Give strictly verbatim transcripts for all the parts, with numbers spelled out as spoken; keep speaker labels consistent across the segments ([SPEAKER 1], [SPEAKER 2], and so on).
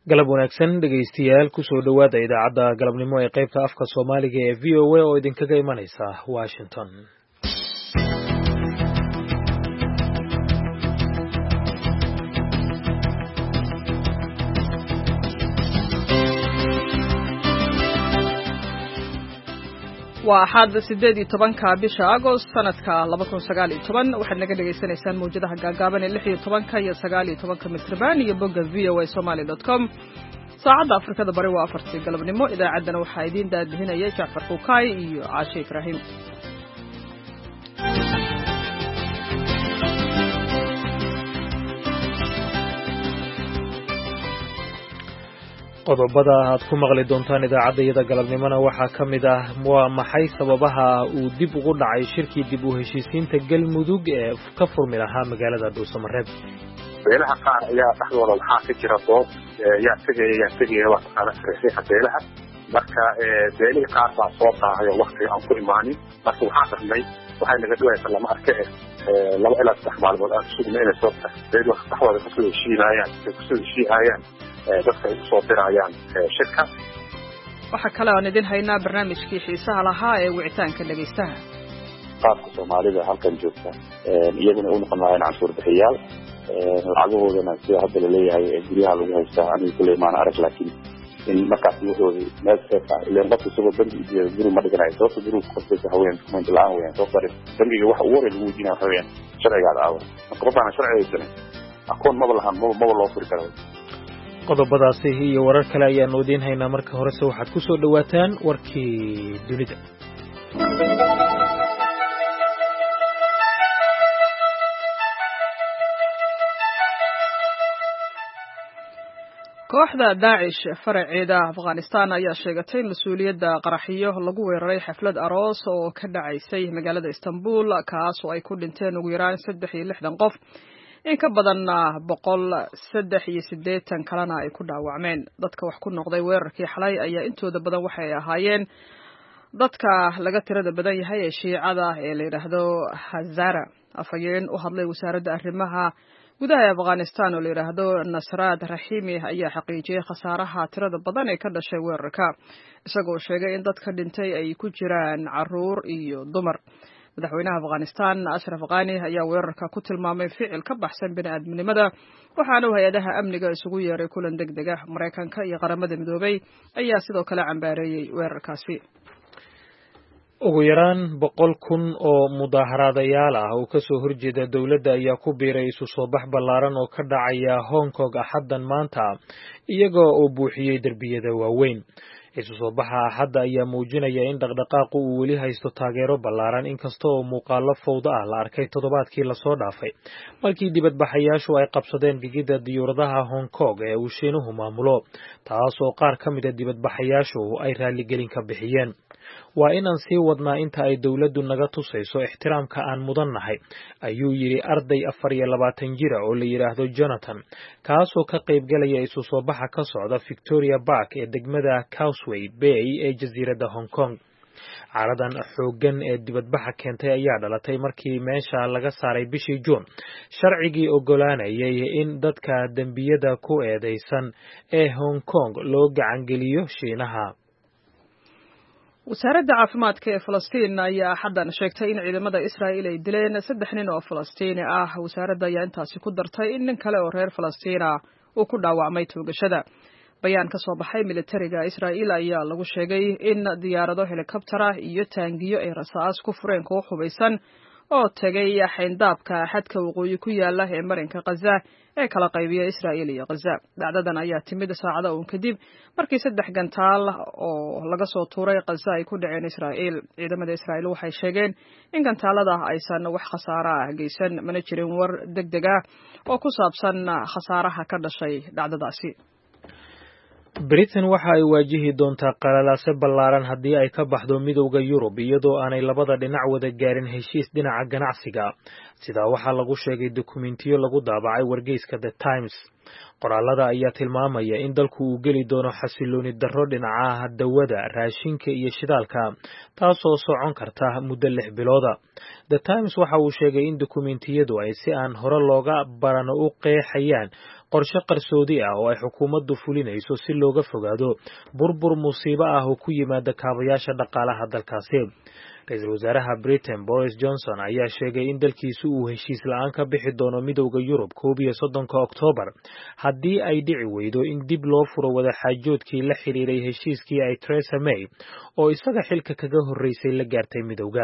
[SPEAKER 1] galab wanaagsan dhegaystayaal kusoo dhowaada idaacadda galabnimo ee qaybta afka Soomaaliga ee V O A oo idinkaga imanaysa Washington.
[SPEAKER 2] waa axad sideed iyo tobanka bisha Agost sanadka laba kun sagaal iyo toban waxaad naga dhageysanaysaan mawjadaha gaagaaban ee lix iyo tobanka iyo sagaal iyo tobanka mitrban iyo bogga v o a somali dot com. saacadda Afrikada bari waa afartii galabnimo. idaacaddana waxaa idiin daadihinaya Jacfar Fukaay iyo Caashe Ibrahim.
[SPEAKER 1] qodobada aad ku maqli doontaan idaacaddayada galabnimona waxaa ka mid ah waa maxay sababaha uu dib ugu dhacay shirkii dib u heshiisiinta galmudug ee ka furmi lahaa magaalada Dhuusamareeb.
[SPEAKER 3] beelaha qaar ayaa dhaxdooda waxaa ka jira dood yaa tegaya yaa tegaya waa taqaana sariixa beelaha marka beelihii qaar baa soo daahayo waqtiga aan ku imaanin marka waxaa dhacnay waxay naga dhawaysa lama arke laba ilaa saddex maalmood aan sugna inay soo beeli dhaxdooda kasoo heshiinayaan kasoo heshiinayaan dadka ay soo dirayaan shirka.
[SPEAKER 2] waxa kale oo idin haynaa barnaamijkii xiisaha lahaa ee wicitaanka dhageystaha.
[SPEAKER 3] qaabka Soomaalida halkan joogta iyaguna u noqon waayeen canshuur bixiyaal lacagahoodana sida hadda la leeyahay guryaha lagu haystaa aniga kuley maan arag laakiin in markaas wuxuu meel seefa ileen qofka isagoo bangi iyo guri ma dhiganayo sababta guriga qofkiisa haween kumeynta la-aan weyaan soo sarin bangiga waxa ugu horey lagu weydiinaya waxa weyaan sharcigaada aawa marka qofkaana sharcigaysana aqoon maba lahan maba loo furi kara.
[SPEAKER 1] qodobadaasi iyo warar kale ayaanu idiin haynaa. marka horese waxaad ku soo dhawaataan warkii dunida.
[SPEAKER 2] kooxda Daesh faraceeda Afghanistan ayaa sheegatay mas'uuliyadda qaraxiyo lagu weeraray xaflad aroos oo ka dhacaysay magaalada Istanbul kaas oo ay ku dhinteen ugu yaraan saddex iyo lixdan qof in ka badan boqol saddex iyo siddeetan kalena ay ku dhaawacmeen. dadka wax ku noqday weerarkii xalay ayaa intooda badan waxay ahaayeen dadka laga tirada badan yahay ee Shiicada ee la yiraahdo Hazara. afhayeen u hadlay wasaaradda arrimaha gudaha Afghanistan oo la yiraahdo Nasrat Rahimi ayaa xaqiijiyay khasaaraha tirada badan ee ka dhashay weerarka isagoo sheegay in dadka dhintay ay ku jiraan caruur iyo dumar. madaxweynaha Afghanistan Ashraf Ghani ayaa weerarka ku tilmaamay ficil ka baxsan bini'aadamnimada waxaana hay'adaha amniga isugu yeeray kulan degdeg ah. Mareykanka iyo qaramada midoobay ayaa sidoo kale cambaareeyay weerarkaasi.
[SPEAKER 1] ugu yaraan boqol kun oo mudaaharaadayaal ah oo kasoo horjeeda dowladda ayaa ku biiray isu soo bax ballaaran oo ka dhacaya Hong Kong axaddan maanta iyagoo oo buuxiyey derbiyada waaweyn. isu soo baxa axadda ayaa muujinaya in dhaqdhaqaaqu uu weli haysto taageero ballaaran inkasta oo muuqaalo fowda ah la arkay toddobaadkii lasoo dhaafay markii dibadbaxayaashu ay qabsadeen gigida diyuuradaha Hong Kong ee uu Shiinuhu maamulo taas oo qaar ka mid ah dibadbaxayaashu ay raaligelin ka bixiyeen. waa inaan sii wadnaa inta ay dowladdu naga tusayso ixtiraamka aan mudannahay ayuu yidhi arday afar iyo labaatan jira oo la yidhaahdo Jonathan kaasoo ka qaybgalaya isu soo baxa ka socda Victoria Park ee degmada Causeway Bay ee jasiiradda Hong Kong. caradan xooggan ee dibadbaxa keentay ayaa dhalatay markii meesha laga saaray bishii Juun sharcigii ogolaanayay in dadka dembiyada ku eedeysan ee Hong Kong loo gacangeliyo Shiinaha.
[SPEAKER 2] wasaaradda caafimaadka ee Falastiin ayaa xaddan sheegtay in ciidamada Israa'iil ay dileen saddex nin oo Falastiini ah. wasaaradda ayaa intaasi ku dartay in nin kale oo reer Falastiin ah uu ku dhaawacmay toogashada. bayaan ka soo baxay militariga Israa'iil ayaa lagu sheegay in diyaarado helikobtar ah iyo taangiyo ay rasaas ku fureen koox hubeysan oo tagay xeyndaabka xadka waqooyi ku yaala ee marinka Gaza ee kala qaybiya Israa'iil iyo Gaza. dhacdadan ayaa timid saacado uun kadib markii saddex gantaal oo laga soo tuuray Gaza ay ku dhaceen Israa'iil. ciidamada Israa'iil waxay sheegeen in gantaalada aysan wax khasaaro ah geysan mana jirin war degdeg ah oo ku saabsan khasaaraha ka dhashay dhacdadaasi.
[SPEAKER 1] Britain waxa ay waajihi doontaa qalalaase ballaaran haddii ay ka baxdo midowda Yurub iyadoo aanay labada dhinac wada gaarin heshiis dhinaca ganacsiga. sidaa waxaa lagu sheegay dukumentiyo lagu daabacay wargeyska The Times. qoraalada ayaa tilmaamaya in dalku uu geli doono xasilooni darro dhinaca dawada, raashinka iyo shidaalka taasoo socon karta muddo lix bilooda. The Times waxa uu sheegay in dukumentiyadu ay si aan hore looga baran u qeexayaan qorshe qarsoodi ah oo ay xukuumaddu fulinayso si looga fogaado burbur musiibo ah oo ku yimaada kaabayaasha dhaqaalaha dalkaasi. ra-iisul wasaaraha Britain Boris Johnson ayaa sheegay in dalkiisu uu heshiis la'aan ka bixi doono midowda Yurub koob iyo soddonka Oktoobar haddii ay dhici weydo in dib loo furo wadaxaajoodkii la xiriiray heshiiskii ay Theresa May oo isaga xilka kaga horreysay la gaartay midowga.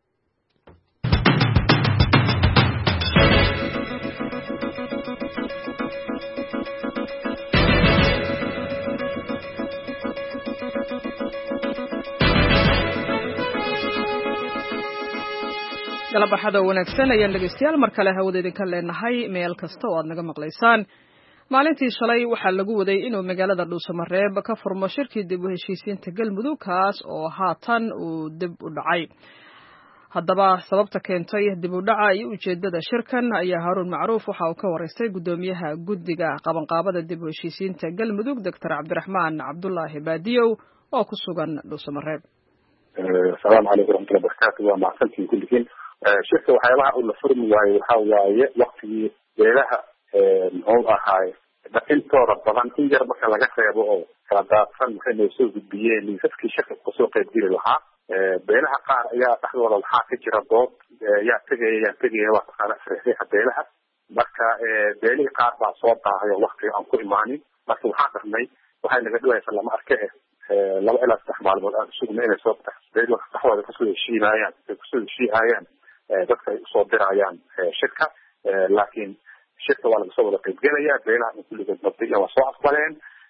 [SPEAKER 2] galabaxada wanaagsan ayaan dhegeystayaal mar kale hawada idinka leenahay meel kasta oo aad naga maqlaysaan. maalintii shalay waxaa lagu waday inuu magaalada Dhuusamareeb ka furmo shirkii dib u heshiisiinta Galmudug kaas oo haatan uu dib u dhacay. haddaba sababta keentay dib u dhaca iyo ujeedada shirkan ayaa Haruun Macruuf waxa uu ka wareystay gudoomiyaha guddiga qabanqaabada dib u heshiisiinta Galmudug Doctor Cabdiraxmaan Cabdullaahi Baadiyow oo ku sugan Dhuusamareeb.
[SPEAKER 3] Assalaamu calaykum warahmatullahi wabarakaatuh. waa mahadsantihiin kulligiin. shirka waxyaabaha uu la furmi waayo waxaa waaye waktigii beelaha muxuu ahaay intooda badan in yar marka laga reebo oo kala daadsan waxay noo soo gudbiyeen liisaskii shirka kasoo qaybgeli lahaa. beelaha qaar ayaa dhexdooda waxaa ka jira dood yaa tegaya yaa tegaya waa taqaana saxiixa beelaha. marka beelihii qaar baa soo daahay oo waktiga aan ku imaanin. marka waxaa dharnay waxay naga dhawaysa lama arke laba ilaa saddex maalmood aan sugna inay soo dhexdooda kasoo heshiinayaan ay kusoo heshiihayaan dadka ay usoo dirayaan shirka. laakiin shirka waa laga soo wada qaybgelaya beelaha in kulligood mabdiya waa soo aqbaleen.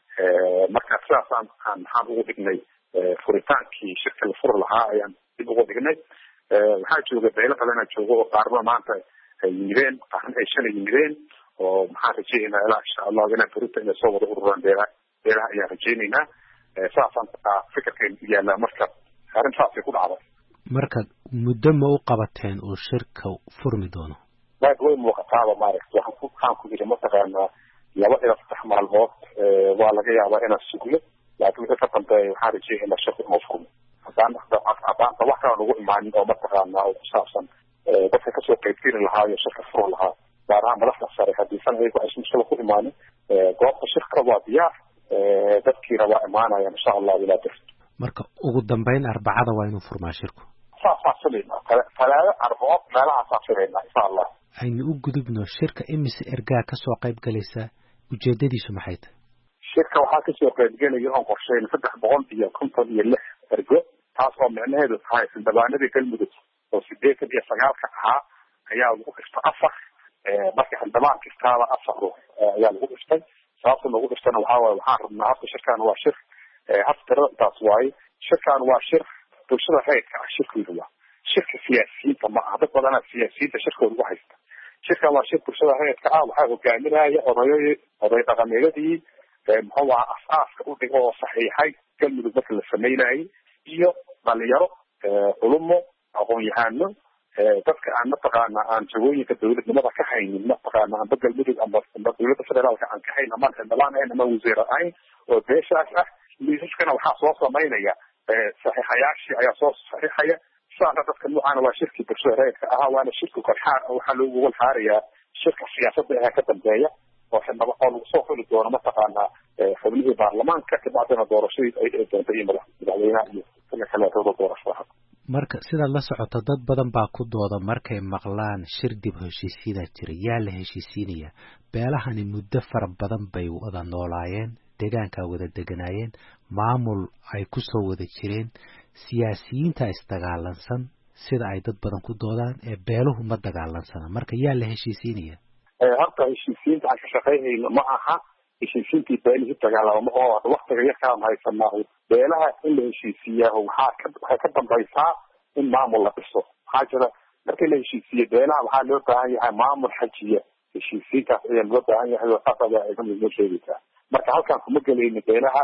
[SPEAKER 3] marka sidaasaan aan maxaan ugu dhignay furitaankii shirka la furi lahaa ayaan dib ugu dhignay. waxaa jooga beelo badanaa jooga oo qaarna maanta ay yimideen qaarna ay shalay yimideen oo maxaan rajaynaynaa ilaa insha allahu inaa berita inay soo wada ururaan beelaha beelaha ayaan rajaynaynaa. saasaan fikirkeen yaallaa marka arrin saasay ku dhacday.
[SPEAKER 4] marka muddo ma u qabateen uu shirka furmi doono?
[SPEAKER 3] way way muuqataaba maaragta waxaan ku waxaan ku yidhi mataqaanaa laba ilaa saddex maalmood waa laga yaabaa inaan sugno laakiin wixii ka dambeeya waxaan rajeeyaynaa shirka inuu furmo haddaan haddaanta wax kala nagu imaanin oo mataqaanaa oo ku saabsan dadka kasoo qaybgeli lahaa iyo shirka furo lahaa gaar ahaan madaxda sare haddiisan ayagu aysan mushkila ku imaanin. goobta shirka waa diyaar dadkiina waa imaanayaan insha allahu ilaa dirto.
[SPEAKER 4] marka ugu dambeyn arbacada waa inuu furmaa shirku?
[SPEAKER 3] saasaan filaynaa talaado arbaco meelahaasaan filaynaa insha allah.
[SPEAKER 4] aynu u gudubno shirka imise ergaa kasoo qayb galaysaa ujeedadiisu maxay tahay?
[SPEAKER 3] shirka waxaa kasoo qaybgelaya oon qorsheyn saddex boqol iyo konton iyo lix ergo taas oo micnaheedu tahay xildhibaanadii Galmudug oo sideetan iyo sagaalka ahaa ayaa lagu dhiftay afar. marka xildhibaan kastaaba afar ayaa lagu dhiftay. sababta lagu dhiftana waxaa waaye waxaan rabnaa hadda shirkaan waa shir hadda tirada intaas waaye. shirkaan waa shir bulshada rayidka ah shirkooda waa shirka siyaasiyiinta ma aha dad badanaa siyaasiyiinta shirkooda ugu haysta. shirkan waa shir bulshada rayidka ah waxaa hogaaminaya odayo oday dhaqameedadii muxuu ahaa as-aaska u dhigo oo saxiixay Galmudug marka la sameynayay iyo dhalinyaro culumo aqoon-yahano dadka aan mataqaana aan jagooyinka dawladnimada ka haynin mataqaana amba Galmudug amba dawladda federaalka aan ka hayn ama xildhibaan ahayn ama wasiir ahayn oo beeshaas ah. liisaskana waxaa soo samaynaya saxiixayaashii ayaa soo saxiixaya. saana dadka noocaana waa shirkii bulshada rayidka ahaa waana shirka korxaar waxaa loogu walxaarayaa shirka siyaasadda ahaa ka dambeeya oo xildhibaan oo lagu soo xuli doono mataqaanaa xubnihii baarlamaanka kabacdina doorashadii ay dhici doonta iyo madaxweynaha iyo xilli kaleetooda doorashada.
[SPEAKER 4] marka sidaad la socoto dad badan baa ku dooda markay maqlaan shir dib heshiisiinaa jira yaa la heshiisiinaya. beelahani muddo fara badan bay wada noolaayeen deegaankaa wada deganaayeen maamul ay ku soo wada jireen siyaasiyiinta isdagaalansan sida ay dad badan ku doodaan ee beeluhu ma dagaalansana. marka yaa la heshiisiinaya?
[SPEAKER 3] horta heshiisiinta aan ka shaqaynayno ma aha heshiisiintii beelihii dagaalama oo waktiga yarkaan haysanaa beelaha in la heshiisiiyaa waxaa ka waxay ka dambaysaa in maamul la dhiso. waxaa jira markii la heshiisiiye beelaha waxaa loo baahan yahay maamul xajiya heshiisiintaas ayaa loo baahan yahay oo saas ayaa ay kamid noo sheegaysaa. marka halkaan kuma gelayno beelaha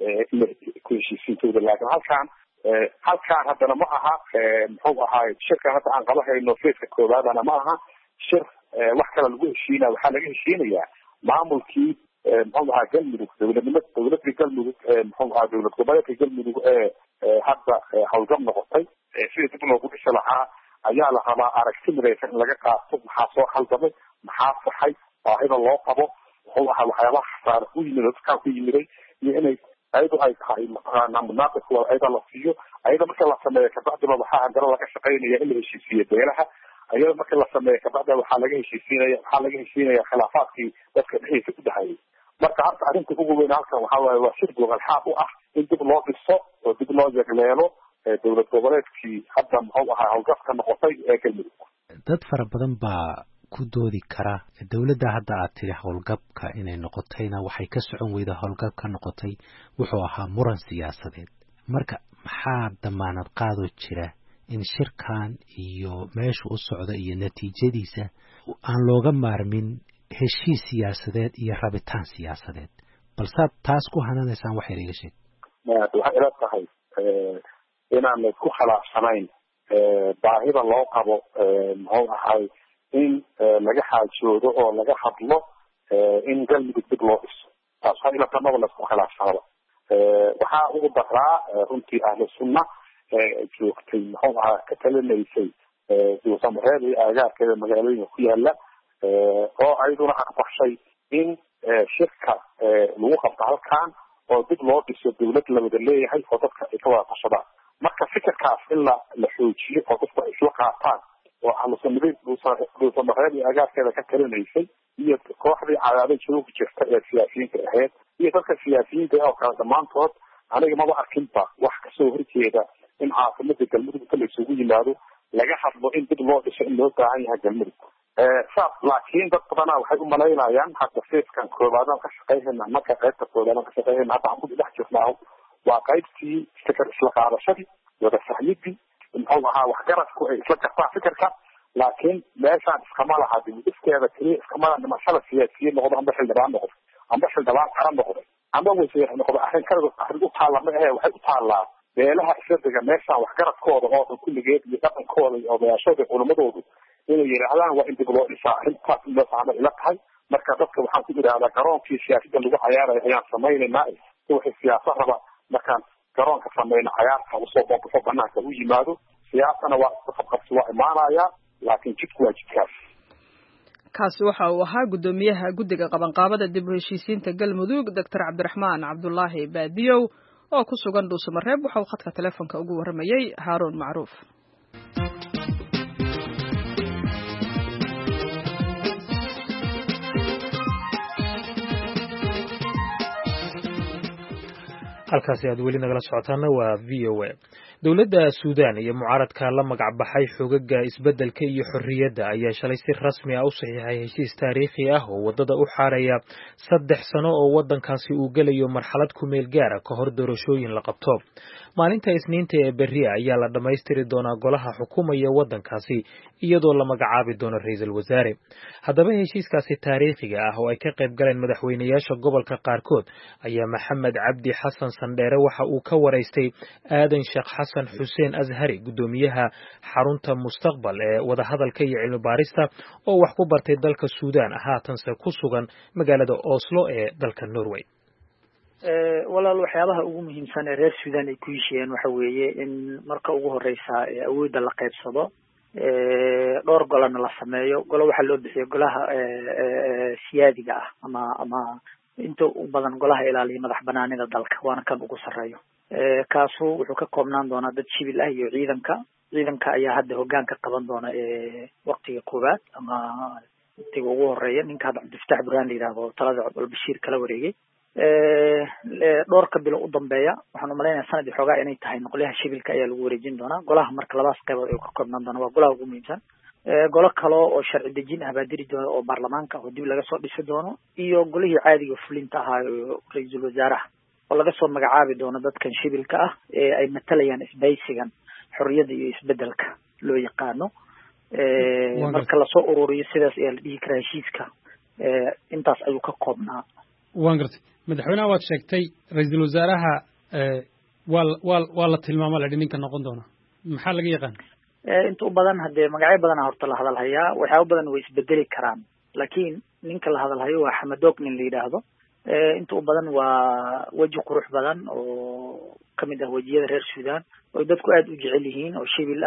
[SPEAKER 3] ku heshiisiintooda laakiin halkaan halkaan haddana ma aha muxuu ahaay shirkan hadda aan qaba hayno feeska koowaadana ma aha shir wax kale lagu heshiinaya. waxaa laga heshiinayaa maamulkii muxuu ahaa Galmudug dawladnimada dawladii Galmudug muxuu ahaa dawlad goboleedka Galmudug ee hadda hawlgab noqotay sida dib loogu dhisi lahaa ayaa la rabaa aragti midaysan in laga qaato maxaa soo khaldamay maxaa saxay baahida loo qabo muxuu ahaa waxyaabaha khasaare ku yimid dadkaa ku yimiday iyo inay ayadu ay tahay mataqaanaa munaaqibkooda ayada la siiyo ayada marka la sameeyo kabacdiba waxaa garo laga shaqaynaya in la heshiisiiyo beelaha ayada marka la sameeyo kabacdiba waxaa laga heshiisiinaya waxaa laga heshiinaya khilaafaadkii dadka dhexdiisa ku dhexeeyay marka hadda arrinta ugu weyn halkan waxaa waaye waa shir gobolxaad u ah in dib loo dhiso oo dib loo yegleelo dowlad goboleedkii hadda muxuu ahaa howlgafka noqotay ee galmudug
[SPEAKER 4] dad fara badan baa ku doodi kara dowladda hadda aad tiri howlgabka inay noqotayna waxay ka socon weyda howlgab ka noqotay wuxuu ahaa muran siyaasadeed marka maxaa damaanad qaadoo jira in shirkan iyo meesha u socda iyo natiijadiisa aan looga maarmin heshiis siyaasadeed iyo rabitaan siyaasadeed balsaad taas ku hananaysaan wax yar iga sheeg
[SPEAKER 3] waxay ila tahay inaan laysku khilaafsanayn baahida loo qabo muxuu ahay in laga xaajoodo oo laga hadlo in galmudug dib loo dhiso taas waa ila tanaba laysku khilaafsanaba waxaa ugu daraa runtii ahlu sunna joogtay muxuu ahaa ka talinaysay duusamareed iyo aagaarkeeda magaalooyinka ku yaala oo ayaduna aqbashay in shirka lagu qabto halkan oo dib loo dhiso dawlad la wada leeyahay oo dadka ay ka wada tashadaan marka fikirkaas in la la xoojiyo oo dadku ay isla qaataan oo ahlusunnadii duusamareed iyo agaarkeeda ka talinaysay iyo kooxdii cadaado joogi jirta ee siyaasiyiinta ahayd iyo dadka siyaasiyiinta oo kale dhammaantood aniga maba arkinba wax kasoo horjeeda in caasimada galmudug inta la isugu yimaado laga hadlo in dib loo dhiso in loo baahan yahay galmudug saas laakiin dad badanaa waxay u malaynayaan hadda fiiskan koobaadaan ka shaqayhayna marka qaybta koobaadaan ka shaqayhayna hadda aan ku dhex jirnaa waa qaybtii fikir isla qaadashadii wada fahmidii muxuu ahaa waxgaradku ay isla gartaa fikirka laakiin meeshaan iskama laha dibiskeeda keliya iskama laha dhimashada siyaasiyiin noqdo amba xildhibaan noqdo amba xildhibaan kala noqday amba wasiir noqdo arrin kaligood arrin u taalla ma ahe waxay u taallaa beelaha isla dega meeshaan waxgaradkooda oo dhan kulligeed iyo dhaqankooda iyo odayaashooda culimadoodu inay yidhaahdaan waa in dib loo dhisaa arrintaas in loo fahmay ila tahay marka dadka waxaan ku yidhahdaa garoonkii siyaasadda lagu cayaarayo ayaan samaynaynaa si waxay siyaasa raba markaan garoonka samayna cayaarta usoo boobaxo banaanka u yimaado siyaasana waa isqabqabsi waa imaanayaa laakiin jidku waa jidkaas
[SPEAKER 2] kaasi waxa uu ahaa guddoomiyaha guddiga qabanqaabada dib u heshiisiinta galmudug doctor cabdiraxmaan cabdulaahi baadiyow oo ku sugan dhuusamareeb waxa uu khadka telefoonka ugu warramayey haaruun macruuf
[SPEAKER 1] halkaasi aad weli nagala socotaana waa v o a dowladda suudaan iyo mucaaradka la magac baxay xogaga isbeddelka iyo xorriyadda ayaa shalay si rasmi ah u saxiixay heshiis taariikhi ah oo waddada u xaaraya saddex sano oo waddankaasi uu gelayo marxalad ku meel gaara ka hor doorashooyin la qabto maalinta isniinta ee berri ayaa la dhammaystiri doonaa golaha xukumaya waddankaasi iyadoo la magacaabi doono ra-iisul wasaare haddaba heshiiskaasi taariikhiga ah oo ay ka qayb galeen madaxweynayaasha gobolka qaarkood ayaa maxamed cabdi xasan sandheere waxa uu ka waraystay aadan sheekh xasan xuseen ashari guddoomiyaha xarunta mustaqbal ee wadahadalka iyo cilmi baarista oo wax ku bartay dalka suudaan haatanse ku sugan magaalada oslo ee dalka norway
[SPEAKER 5] walaal waxyaabaha ugu muhiimsan ee reer suudaan ay ku heshiiyeen waxa weeye in marka ugu horeysa awoodda la qaybsado dhowr golana la sameeyo golo waxaa loo bixiyo golaha siyaadiga ah ama ama inta u badan golaha ilaaliya madax banaanida dalka waana kan ugu sarreeyo kaasu wuxuu ka koobnaan doonaa dad shibil ah iyo ciidanka ciidanka ayaa hadda hoggaanka qaban doona waqtiga koowaad ama waqtiga ugu horeeya ninka hadda cabdifataax burhaan la yidhaahdo talada albashiir kala wareegay dhowrka bilo u dambeeya waxaan umalaynaya sanadii xoogaa inay tahay noqolyaha shibilka ayaa lagu wareejin doonaa golaha marka labadaas qaybood ayuu ka koobnaan doona waa golaha ugu muhiimsan golo kale oo sharci dejin ah baa diri doona oo baarlamaanka oo dib laga soo dhisi doono iyo golihii caadiga fulinta ahaa oo ra-iisul wasaaraha oo laga soo magacaabi doono dadkan shibilka ah ee ay matalayaan isbaysigan xorriyadda iyo isbedelka loo yaqaano marka lasoo ururiyo sidaas ayaa la dhihi karaa heshiiska intaas ayuu ka koobnaa
[SPEAKER 6] waan gartay madaxweynaha waad sheegtay ra-iisul wasaaraha waa waa waa la tilmaama ladhi ninka noqon doona maxaa laga yaqaan
[SPEAKER 5] inta u badan haddee magacyo badana horta la hadalhayaa waxyaaba badan way isbedeli karaan laakiin ninka la hadalhayo waa xamadoog nin la yidhaahdo inta u badan waa weji qurux badan oo kamid ah wejiyada reer suudaan oo dadku aada u jecel yihiin oo shibil ah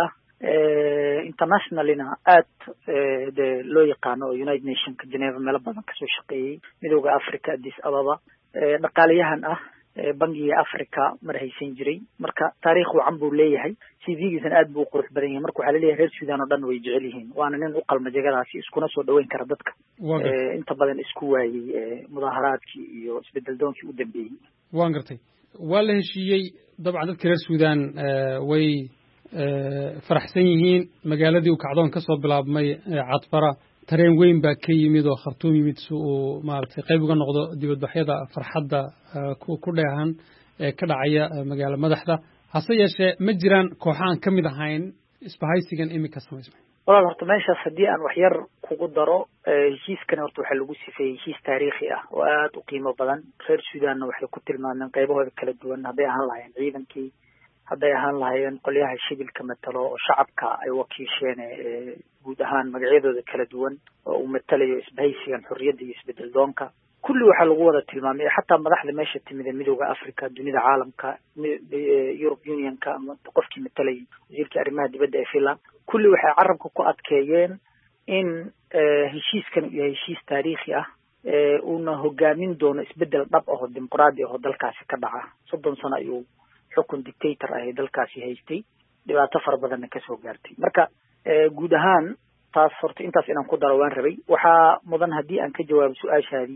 [SPEAKER 5] internationalina aad de loo yaqaano oo United Nationka Geneva meelo badan kasoo shaqeeyey, midowga Africa Addis Ababa, dhaqaalayahan ah, bangiga Africa mar haysan jiray. Marka taariikh wacan buu leeyahay, C V-giisana aad buu qurux badan yahay. Marka waxaa laleeyahay reer Sudan oo dhan way jecel yihiin, waana nin u qalma jagadaasi, iskuna soo dhaweyn kara dadka inta badan isku waayey mudaaharaadkii iyo isbedel doonkii u dambeeyey.
[SPEAKER 6] waan gartay. waa la heshiiyey dabcan dadka reer Sudan way faraxsan yihiin. magaaladii uu kacdoon ka soo bilaabmay Cadfara, tareen weyn baa ka yimid oo Khartoum yimid si uu maaragtay qayb uga noqdo dibadbaxyada farxadda ku dheehan ee ka dhacaya magaalo madaxda. hase yeeshee ma jiraan kooxaan ka mid ahayn isbahaysigan imika samaysmay.
[SPEAKER 5] walaal horta meeshaas haddii aan wax yar kugu daro, heshiiskan horta waxaa lagu sifeeyey heshiis taariikhi ah oo aad u qiimo badan. reer Sudanna waxay ku tilmaameen qaybahooda kala duwan, hadday ahaan lahaayeen ciidankii, hadday ahaan lahaayeen qolyaha shibilka matalo oo shacabka ay wakiisheen guud ahaan magacyadooda kala duwan oo uu matalayo isbahaysigan xorriyadda iyo isbedel doonka. kulli waxaa lagu wada tilmaamay, xataa madaxda meesha timid ee midowda Africa, dunida caalamka, Europe Unionka ama qofkii matalayay wasiirkii arrimaha dibadda ee Finland, kulli waxay carabka ku adkeeyeen in heshiiskan iyo heshiis taariikhi ah uuna hogaamin doono isbedel dhab ah oo dimuqraadi ah oo dalkaasi ka dhaca. soddon sano ayuu xukun dictator ah ee dalkaasi haystay, dhibaato fara badanna kasoo gaartay. marka guud ahaan taas horta intaas inaan ku daro waan rabay. waxaa mudan haddii aan ka jawaabo su-aashaadii,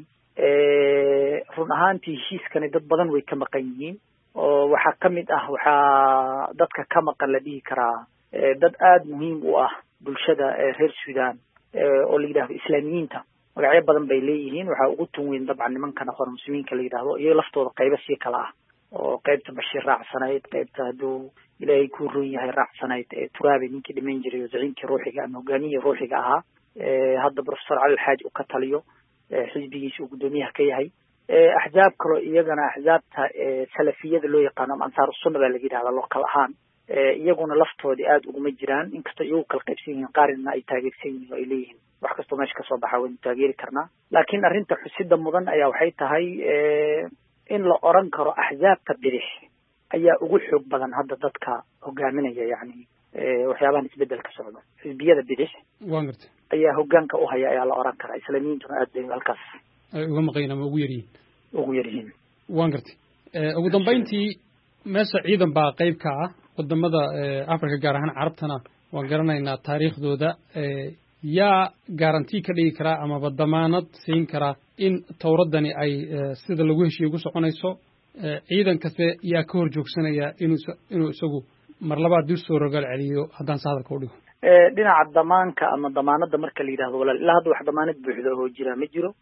[SPEAKER 5] run ahaantii heshiiskani dad badan way ka maqan yihiin oo waxaa ka mid ah waxaa dadka ka maqan la dhihi karaa dad aada muhiim u ah bulshada reer Sudan oo la yidhahdo islaamiyiinta. magacyo badan bay leeyihiin, waxaa ugu tun weyn dabcan nimankan aqoon muslimiinka la yidhahdo, iyo laftooda qaybo sii kala ah oo qaybta Bashir raacsanayd, qaybta hadduu ilaahay ku run yahay raacsanayd ee Turaabi ninkii dhiman jiray oo zaciimkii ruuxiga ama hogaamiyihii ruuxiga ahaa, hadda professor Cali Alxaaj uu ka taliyo, xisbigiisa uu guddoomiyaha ka yahay. axzaab kaloo iyagana axzaabta salafiyada loo yaqaano ama ansaaru sunna baa laga yidhahdaa local ahaan, iyaguna laftoodii aada uguma jiraan, inkastoo iyagu kala qaybsan yihiin, qaarina ay taageersan yihiin oo ay leeyihiin wax kastoo meesha kasoo baxa waynu taageeri karnaa. laakiin arrinta xusida mudan ayaa waxay tahay in la oran karo axzaabta bidix ayaa ugu xoog badan hadda dadka hogaaminaya, yani waxyaabahan isbedelka socdo. xisbiyada bidix
[SPEAKER 6] waan gartay
[SPEAKER 5] ayaa hogaanka u haya ayaa la oran karaa. islaamiyiintuna aad bay halkaas
[SPEAKER 6] ay uga maqayn ama ugu yaryihiin
[SPEAKER 5] ugu yaryihiin
[SPEAKER 6] waan gartay. ugu dambayntii meesha ciidan baa qayb ka ah wadamada Afrika, gaar ahaan carabtana waan garanaynaa taariikhdooda. yaa garanti ka dhigi karaa amaba damaanad siin karaa in towradani ay sida lagu heshiiyo ugu soconayso? ciidan kaste yaa ka hor joogsanaya inuu inuu isagu mar labaad dib soo rogaal celiyo haddaan si hadalka u dhigo?
[SPEAKER 5] dhinaca damaanka ama damaanada marka la yidhahdo, walaal ilaa hadda wax damaanad buuxda oo jira ma jiro.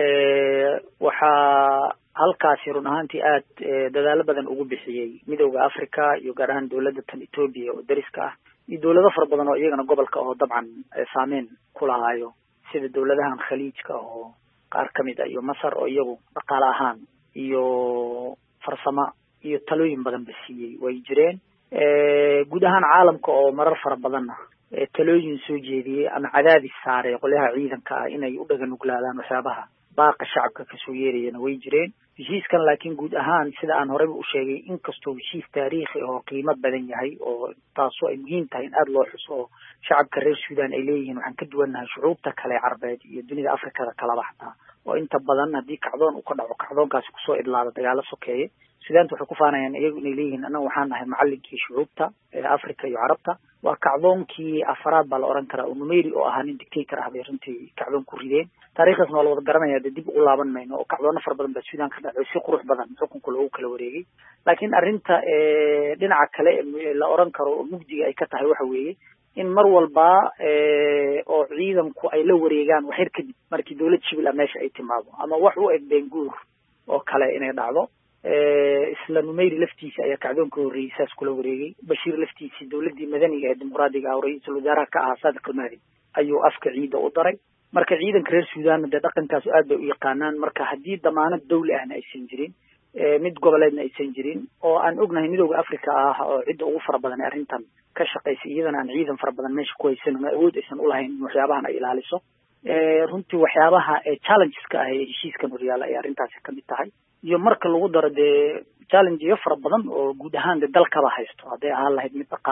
[SPEAKER 5] waxaa halkaasi run ahaantii aad dadaalo badan ugu bixiyey midowda Africa iyo gaar ahaan dowladda tan Ethiopia oo dariska ah, iyo dowlado fara badan oo iyagana gobolka oo dabcan saameyn ku lahaayo, sida dowladahan khaliijka oo qaar ka mid ah iyo Masar oo iyagu dhaqaale ahaan iyo farsamo iyo talooyin badan ba siiyey way jireen. guud ahaan caalamka oo marar fara badanna talooyin soo jeediyey ama cadaadis saaray qolyaha ciidanka ah inay u dhaga nuglaadaan waxyaabaha baaqa shacabka kasoo yeerayana way jireen. heshiiskan laakiin guud ahaan sida aan horeyba u sheegay, inkastoo heshiis taariikhi oo qiimo badan yahay oo taasoo ay muhiim tahay in aada loo xuso oo shacabka reer Sudan ay leeyihiin waxaan ka duwannahay shucuubta kale carbeed iyo dunida Afrikada kalaba xataa, oo inta badan haddii kacdoon uu ka dhaco kacdoonkaasi kusoo idlaada dagaalo sokeeye, Sudaanta waxay ku faanayaan iyagu inay leeyihiin annaga waxaan nahay macallinkii shucuubta ee Afrika iyo carabta. waa kacdoonkii afaraad baa la oran karaa oo Numeri oo ahaa nin dictator ah bay runtii kacdoon ku rideen. taariikhdaasna waa la wada garanaya, dee dib u laaban mayno oo kacdoono fara badan baa Sudan ka dhacay si qurux badan xukunka loogu kala wareegay. laakiin arrinta dhinaca kale la oran karo oo mugdiga ay ka tahay waxa weeye in mar walba oo ciidanku ay la wareegaan waxyar kadib markii dowlad shibil ah meesha ay timaado ama wax u eg beenguur oo kale inay dhacdo. isla Numeri laftiisa ayaa kacdoonka horreeyay saas kula wareegay. Bashir laftiisa dowladdii madaniga ee dimuqraadiga ah oo ra'iisul wasaaraha ka ahaa Sadiq al-Mahdi ayuu afka ciida u daray. marka ciidanka reer Sudan dee dhaqankaas aad bay u yaqaanaan. marka haddii damaanad dawli ahna aysan jirin, mid goboleedna aysan jirin, oo aan ognahay midowda Afrika ah oo cidda ugu fara badan ee arrintan ka shaqaysay iyadana aan ciidan fara badan meesha ku haysan ama awood aysan u lahayn in waxyaabahan ay ilaaliso. runtii waxyaabaha challengeska ah ee heshiiskan horyaala ay arrintaasi ka mid tahay, iyo marka lagu daro dee challengeyo fara badan oo guud ahaan dee dalkaba haysto, hadday ahaan lahayd mid dhaqaale,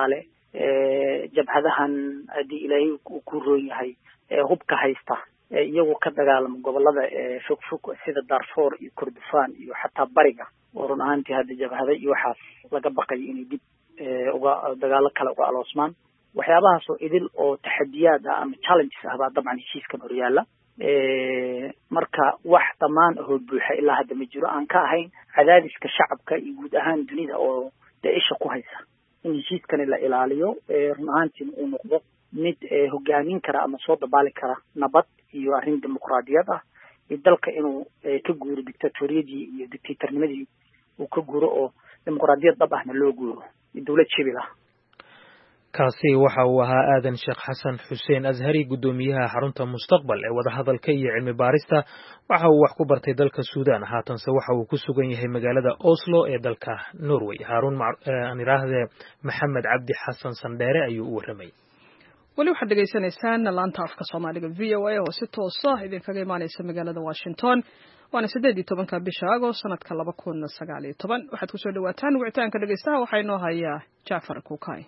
[SPEAKER 5] jabhadahan haddii ilaahay ku roon yahay hubka haysta iyagoo ka dagaalama gobolada fog fog sida Darfur iyo Kordofan iyo xataa bariga oo run ahaantii hadda jabhada iyo waxaas laga baqay inay dib uga dagaalo kale uga aloosmaan waxyaabahaas oo idil oo taxadiyaad ah ama challenges ah baa dabcan heshiiskan horyaala marka wax dhamaan oo buuxa ilaa hadda ma jiro aan ka ahayn cadaadiska shacabka iyo guud ahaan dunida oo daisha ku haysa in heshiiskan la ilaaliyo run ahaantii uu noqdo mid hogaamin kara ama soo dabaali kara nabad iyo arrin dimuqraadiyad ah iyo dalka inuu ka guuro dictatoriyadii iyo dictatornimadii uu ka guuro oo dimuqraadiyad dhab ahna loo guuro dawlad shibil ah
[SPEAKER 1] kaasi waxa uu ahaa aadan sheekh xasan xuseen ashari gudoomiyaha xarunta mustaqbal ee wadahadalka iyo cilmi baarista waxa uu wax ku bartay dalka Suudaan haatanse waxa uu ku sugan yahay magaalada Oslo ee dalka Norway Harun aan iraahday Maxamed Cabdi Xasan Sandheere ayuu u waramay
[SPEAKER 2] wali waxaad dhegaysanaysaan laanta afka Soomaaliga V O A oo si toos ah idinkaga imaanaysa magaalada Washington waana sideed iyo tobanka bisha Agost sanadka laba kun sagaal iyo toban waxaad ku soo dhawaataan wicitaanka dhegeystaha waxa inoo haya Jaafar Kuukay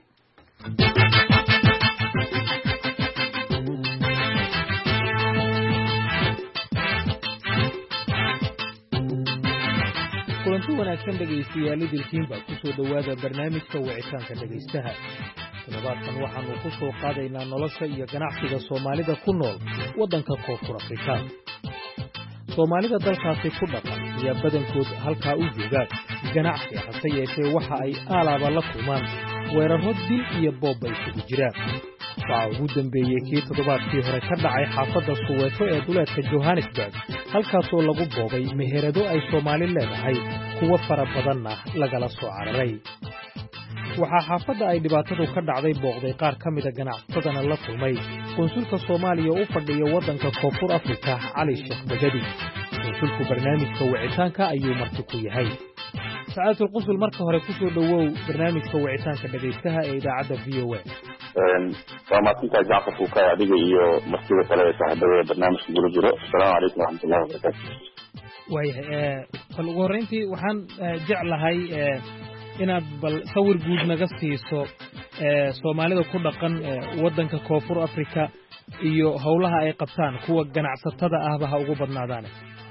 [SPEAKER 1] kulanti wanaagsan dhegeystayaal idilkiinba ku soo dhawaada barnaamijka wicitaanka dhegeystaha toddobaadkan waxaanu ku soo qaadaynaa nolosha iyo ganacsiga Soomaalida ku nool waddanka Koonfur Afrika Soomaalida dalkaasi ku dhaqan ayaa badankood halkaa u jooga ganacsi hase yeeshee waxa ay alaaba la kulmaan weeraro dil iyo boob ay isugu jiraan waxaa ugu dambeeyey kii toddobaadkii hore ka dhacay xaafadda Soweto ee duleedka Johannesburg halkaasoo lagu boobay meherado ay Soomaali leedahay kuwa fara badanna lagala soo cararay waxaa xaafadda ay dhibaatadu ka dhacday booqday qaar ka mida ganacsatadana la kulmay konsulka Soomaaliya u fadhiya waddanka Koonfur Afrika Cali Sheekh Bagadi konsulku barnaamijka wicitaanka ayuu marti ku yahay saacatul qusul marka hore ku soo dhawow barnaamijka wicitaanka dhageystaha ee idaacadda V O A
[SPEAKER 3] waa maasinta Jaafar Kuukay adiga iyo martida kale ee saaxiibada barnaamijka gula jiro assalaamu calaykum waraxmatullahi wabarakaatu
[SPEAKER 1] waayahay bal ugu horreyntii waxaan jeclahay inaad bal sawir guud naga siiso Soomaalida ku dhaqan waddanka Koonfur Afrika iyo howlaha ay qabtaan kuwa ganacsatada ahba ha ugu badnaadaan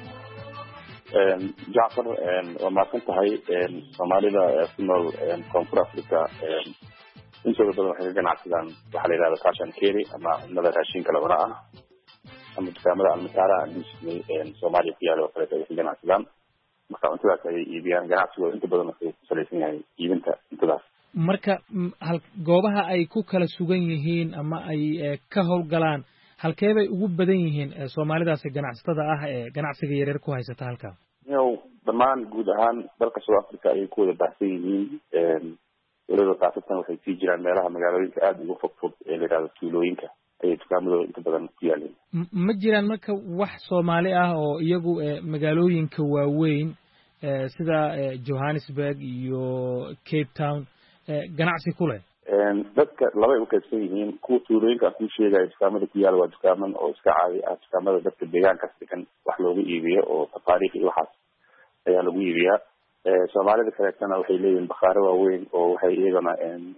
[SPEAKER 3] Jaafar waa maasan tahay Soomaalida ku nool Koonfur Afrika intooda badan waxay ka ganacsadaan waxa la yiraahdo cash and carry ama nada raashinka labada ah ama dukaamada almataara disney Soomaaliya ku yaalo kale ay ganacsadaan marka intaas ay iibiyaan ganacsiga inta badan waxay ku salaysan yahay iibinta intaas
[SPEAKER 1] marka hal goobaha ay ku kala sugan yihiin ama ay ka howlgalaan halkee bay ugu badan yihiin Soomaalidaas ganacsatada ah ee ganacsiga yaryar ku haysata halka
[SPEAKER 3] yow dhamaan guud ahaan dalka South Africa ay ku wada baxsan yihiin waliba qaasatan waxay sii jiraan meelaha magaalooyinka aad ugu fogfog ee la yiraahdo tuulooyinka ay dukaamadooda inta badan ku yaaleen
[SPEAKER 1] ma jiraan marka wax Soomaali ah oo iyagu magaalooyinka waaweyn sida Johannesburg iyo Cape Town ganacsi ku leh
[SPEAKER 3] dadka laba u qaybsan yihiin kuwa tuulooyinka ku sheegay dukaamada ku yaal waa dukaaman oo iska caadi ah dukaamada dadka deegaanka degan wax loogu iibiyo oo tafaariiq iyo waxaas ayaa lagu iibiyaa Soomaalida kaleetana waxay leeyihiin bakhaaro waaweyn oo waxay iyagana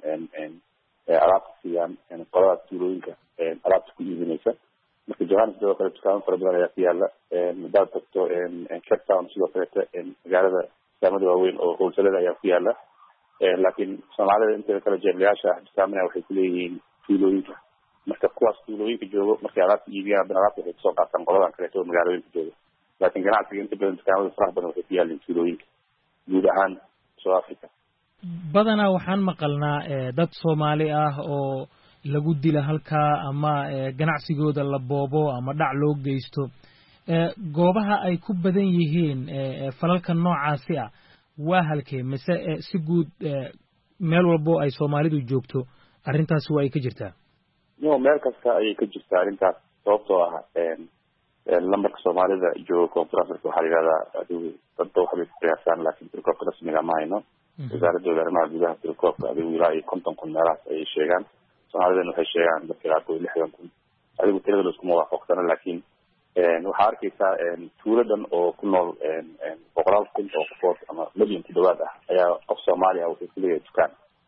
[SPEAKER 3] alaabta siiyaan qolada tuulooyinka alaabta ku iibinaysa marka Johannesburg oo kale dukaamo fara badan ayaa ku yaala hadaad tagto Cape Town sidoo kaleeta magaalada dukaamada waaweyn oo howlsalada ayaa ku yaala laakiin Soomaalida inta kale jeeblayaasha dukaamada waxay ku leeyihiin tuulooyinka marka kuwaas tuulooyinka joogo markay alaabta iibiyaan alaabta waxay soo qaataan qoladan kaleeta oo magaalooyinka jooga laakiin ganacsiga inta badan dukaamada faraha badan waxay ku yaaleen tuulooyinka guud ahaan South Africa
[SPEAKER 1] badanaa waxaan maqalnaa dad Soomaali ah oo lagu dila halkaa ama ganacsigooda la boobo ama dhac loo geysto goobaha ay ku badan yihiin falalka noocaasi ah waa halkee mise si guud meel walbo ay Soomaalidu joogto arrintaasi waa ay ka jirtaa
[SPEAKER 3] no meel kasta ayay ka jirtaa arrintaas sababtoo ah lambarka Soomaalida jooga Koonfur Afrika waxaa la yiraahdaa adigu dadka waxay ku qiyaasaan laakiin tirkoobka rasmiga ma hayno wasaaradda arrimaha gudaha tirkoobka adigu ilaa iyo konton kun meelahaas ayay sheegaan Soomaalidana waxay sheegaan dadka qaarkood lixdan kun adigu tirada la isku waafaqsana laakiin waxaa arkaysaa tuuladan oo ku nool boqolaal kun oo qofood ama milyan ku dhawaad ah ayaa qof Soomaali ah wuxuu ku leeyahay dukaan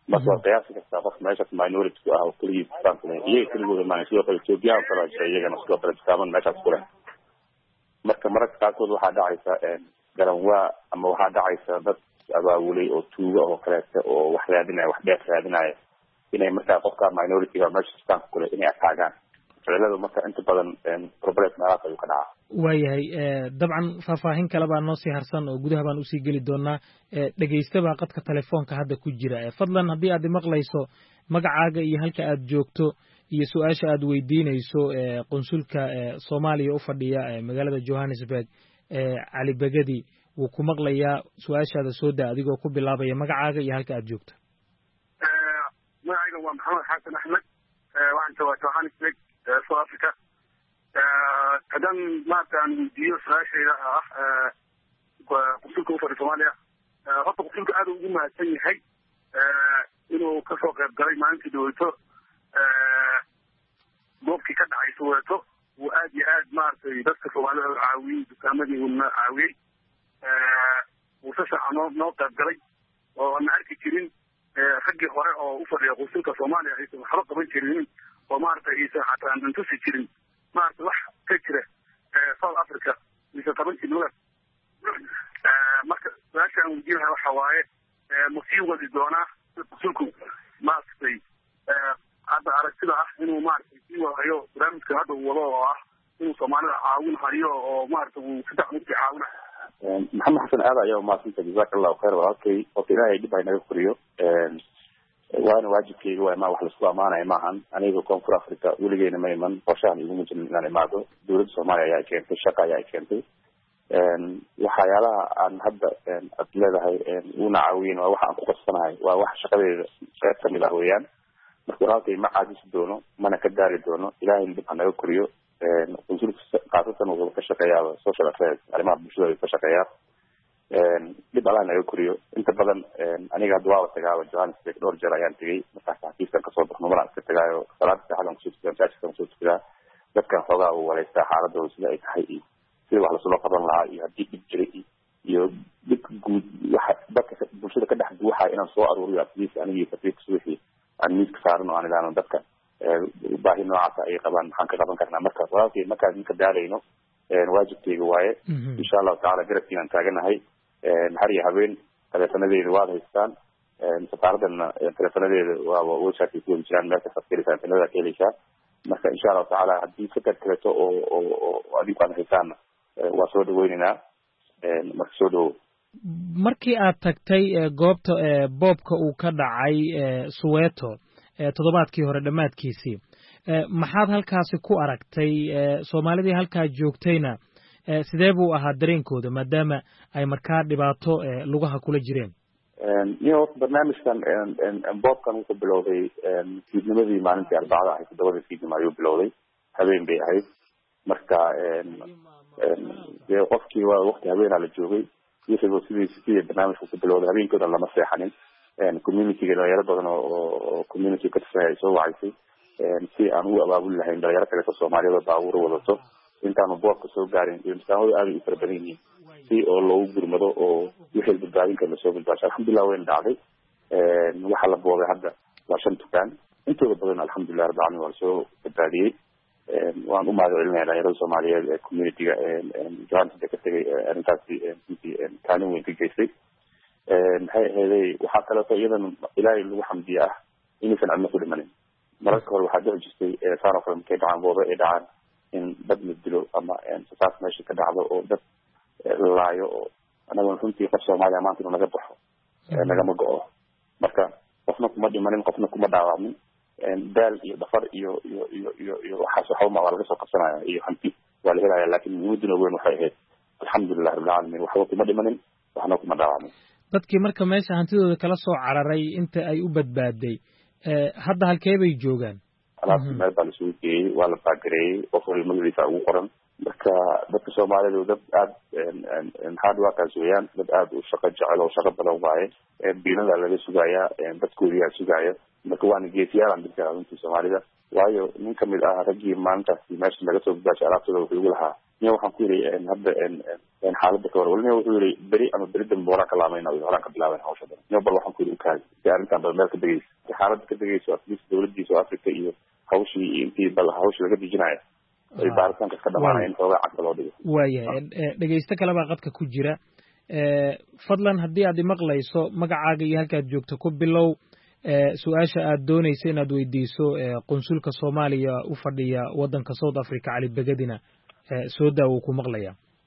[SPEAKER 3] marka waa qiyaasi kartaa qof meeshaas minority ku ah oo keligii Pakistan ku leh iyaga keligooda maahan sidoo kale Ethiopia oo kale jira iyagana sidoo kale Pakistan meeshaas ku leh marka mararka qaarkood waxaa dhacaysa garanwaa ama waxaa dhacaysa dad abaabulay oo tuuga oo kaleeta oo wax raadinaya wax dheer raadinaya inay markaa qofka minority-ga meesha Pakistan ku leh inay ataagaan ficilada marka inta badan problem meelahaas ayuu ka dhacaa
[SPEAKER 1] waayahay dabcan faahfaahin kale baa noo sii harsan oo gudaha baan usii geli doonaa dhegaystaba qadka telefoonka hadda ku jira fadlan haddii aad maqlayso magacaaga iyo halka aad joogto iyo su-aasha aad weydiinayso qunsulka Soomaaliya u fadhiya magaalada Johannesburg Cali Bagadi wuu ku maqlayaa su-aashaada soo daa adigoo ku bilaabaya magacaaga iyo halka aad joogto
[SPEAKER 7] magacayga waa Maxamed Xasan Axmed waxaan joogaa Johannesburg South Africa haddaan maanta aan weydiiyo su-aashayda ah qunsulka u fadhiya Soomaaliya horta qunsulka aad ugu mahadsan yahay inuu kasoo qayb galay maalintii dhaweyto goobkii ka dhacay Soweto uu aad iyo aad maaragtay dadka Soomaalida caawiyey dukaamadii uuna caawiyey uu si fiican noo noo qayb galay oo aan arki jirin raggii hore oo u fadhiya qunsulka Soomaaliya aysan waxba qaban jirin oo maaragtay aysan xataa aan tusi jirin maaragtay wax ka jira South Africa aysan qaban jirin marka su-aasha aan weydiinahay waxa waaye ma sii wadi doonaa qunsulku maaragtay hadda aragtida ah inuu maaragtay sii wadayo barnaamijka hadda uu wado oo ah inuu Soomaalida caawin hayo oo maaragtay uu saddex muddo caawinayo
[SPEAKER 3] maxamed xasan aad ayaa umaadsanta jazakallahu khayr walaalkay horta ilaahay dhib ay naga koriyo waana waajibkeyga waa imaa wax laisku amaanaya maahan aniga koonfur africa weligeyna ma iman qorshahan iguma jirin inaan imaado dowladda Soomaaliya ayaa keentay shaqa ayaa keentay waxyaalaha aan hadda ad leedahay una caawiyin waa waxa aan ku qabsanahay waa wax shaqadeeda qayb kamid ah weeyaan marka walaalkay ma caajisi doono mana ka daari doono ilaahay dhib ha naga koriyo qunsulka qaasatan wuxuu ka shaqeeyaa social affairs arrimaha bulshada ayuu ka shaqeeyaa dhib allah naga koriyo inta badan aniga hadda waaba tagaaba Johannesburg dhowr jeer ayaan tegey markaas xafiiskan kasoo baxno malaan iska tagaayo salaada saxadan kusoo tukadaa masaajidkan kusoo tukadaa dadkan xoogaa uu walaystaa xaaladooda sida ay tahay iyo sida wax lasoo qaban lahaa iyo haddii dhib jiray iyo dhib guud waxa dadka bulshada ka dhex buuxaya inaan soo aruuriyo afdiis anigii kafiirka subaxii aan miiska saaran oo aan ilaano dadka baahi noocaasa ay qabaan maxaan ka qaban karnaa marka walaalkay markaan ninka daalayno waajibkeyga waaye insha allahu tacaala garabkiinaan taaganahay har iyo habeen teleefanadeeda waad haystaan safaaradana teleefanadeeda waaba website ku wadi jiraan meel kastaad ka helaysaan telefonada ka helaysaa marka insha allahu tacaala haddii fikad kaleto oo oo adinku aad haysaanna waa soo dhaweyneynaa marka soo dhawow
[SPEAKER 1] markii aad tagtay goobta boobka uu ka dhacay Soweto toddobaadkii hore dhammaadkiisii maxaad halkaasi ku aragtay Soomaalidii halkaa joogtayna sidee buu ahaa dareenkooda maadaama ay markaa dhibaato lugaha kula jireen
[SPEAKER 3] iyo barnaamijkan boobkan wuxuu bilowday fiidnimadii maalintii arbacada ahayd toddobadii fiidnimo ayuu bilowday habeen bay ahayd marka dee qofkii waa waqti habeenaa la joogay isagoo sidii sidii barnaamijku ku bilowday habeenkooda lama seexanin communityga dhalinyaro badan oo community ka tirsan ay soo wacaysay si aan u abaabuli lahayn dhalinyaro kaleeto Soomaaliyeed oo baabuur wadato intaanu boobka soo gaarin imtixaanadu aad u fara badan yihiin si oo loogu gurmado oo wixii badbaadin kara lasoo badbaasho alxamdulilah wayna dhacday waxaa la boobay hadda waa shan dukaan intooda badan alxamdulilah rabbil caalamiin waa lasoo badbaadiyey waan u mahad celinaya dhalinyarada Soomaaliyeed ee communityga Johannesburg ka tegay arrintaasi kaalin weyn ka geystay maxay ahaydey waxaa kaleeto iyadan ilaahay lagu xamdiya ah inaysan cidna ku dhimanin mararka hore waxaa dhici jirtay saano kale markay dhacaan boobe ay dhacaan in dad la dilo ama sasaas meesha ka dhacdo oo dad laayo oo anaguna runtii qof Soomaaliya maanta inuu naga baxo nagama go-o marka qofna kuma dhimanin qofna kuma dhaawacmin daal iyo dhafar iyo iyo iyo iyo iyo waxaas waxba waa laga soo qabsanaya iyo hanti waa la helaya laakiin muhiimaduna weyn waxay ahayd alxamdulilah rabbil caalamiin waxba kuma dhimanin waxna kuma dhaawacmin
[SPEAKER 1] dadkii marka meesha hantidooda kala soo cararay inta ay u badbaaday hadda halkee bay joogaan
[SPEAKER 3] alaabta meel baa lasugu geeyey waa la baagareeyey qof waliba magadiisa ugu qoran marka dadka Soomaalidu dad aad hard workers weeyaan dad aad u shaqo jecel oo shaqo badan waaye biilada laga sugayaa dadkoodii aad sugaya marka waana geesiyaal aan dadka runtii Soomaalida waayo nin kamid ah raggii maalintaasi meesha laga soo badbaashay alaabtooda wuxuu ugu lahaa niyo waxaan ku yiri hadda in xaaladda ka war niyo wuxuu yiri beri ama beri dambe waraan ka laamayna oo horaan ka bilaabay hawsha niyo bal waxaan ku yiri u kaadi si arrintan bal meel ka degayso si xaaladda ka degayso aflis dawladdiisa Afrika iyo hawshii intii bal hawsha laga dijinayo ay baaritaanka ka dhamaanayeen xoogaa cagta loo dhigo
[SPEAKER 1] waayahay dhegeysta kale baa qadka ku jira fadlan haddii aad maqlayso magacaaga iyo halkaad joogto ku bilow su-aasha aad doonayso inaad weydiiso qunsulka Soomaaliya u fadhiya wadanka South Africa Cali Begadina soo daawo ku maqlaya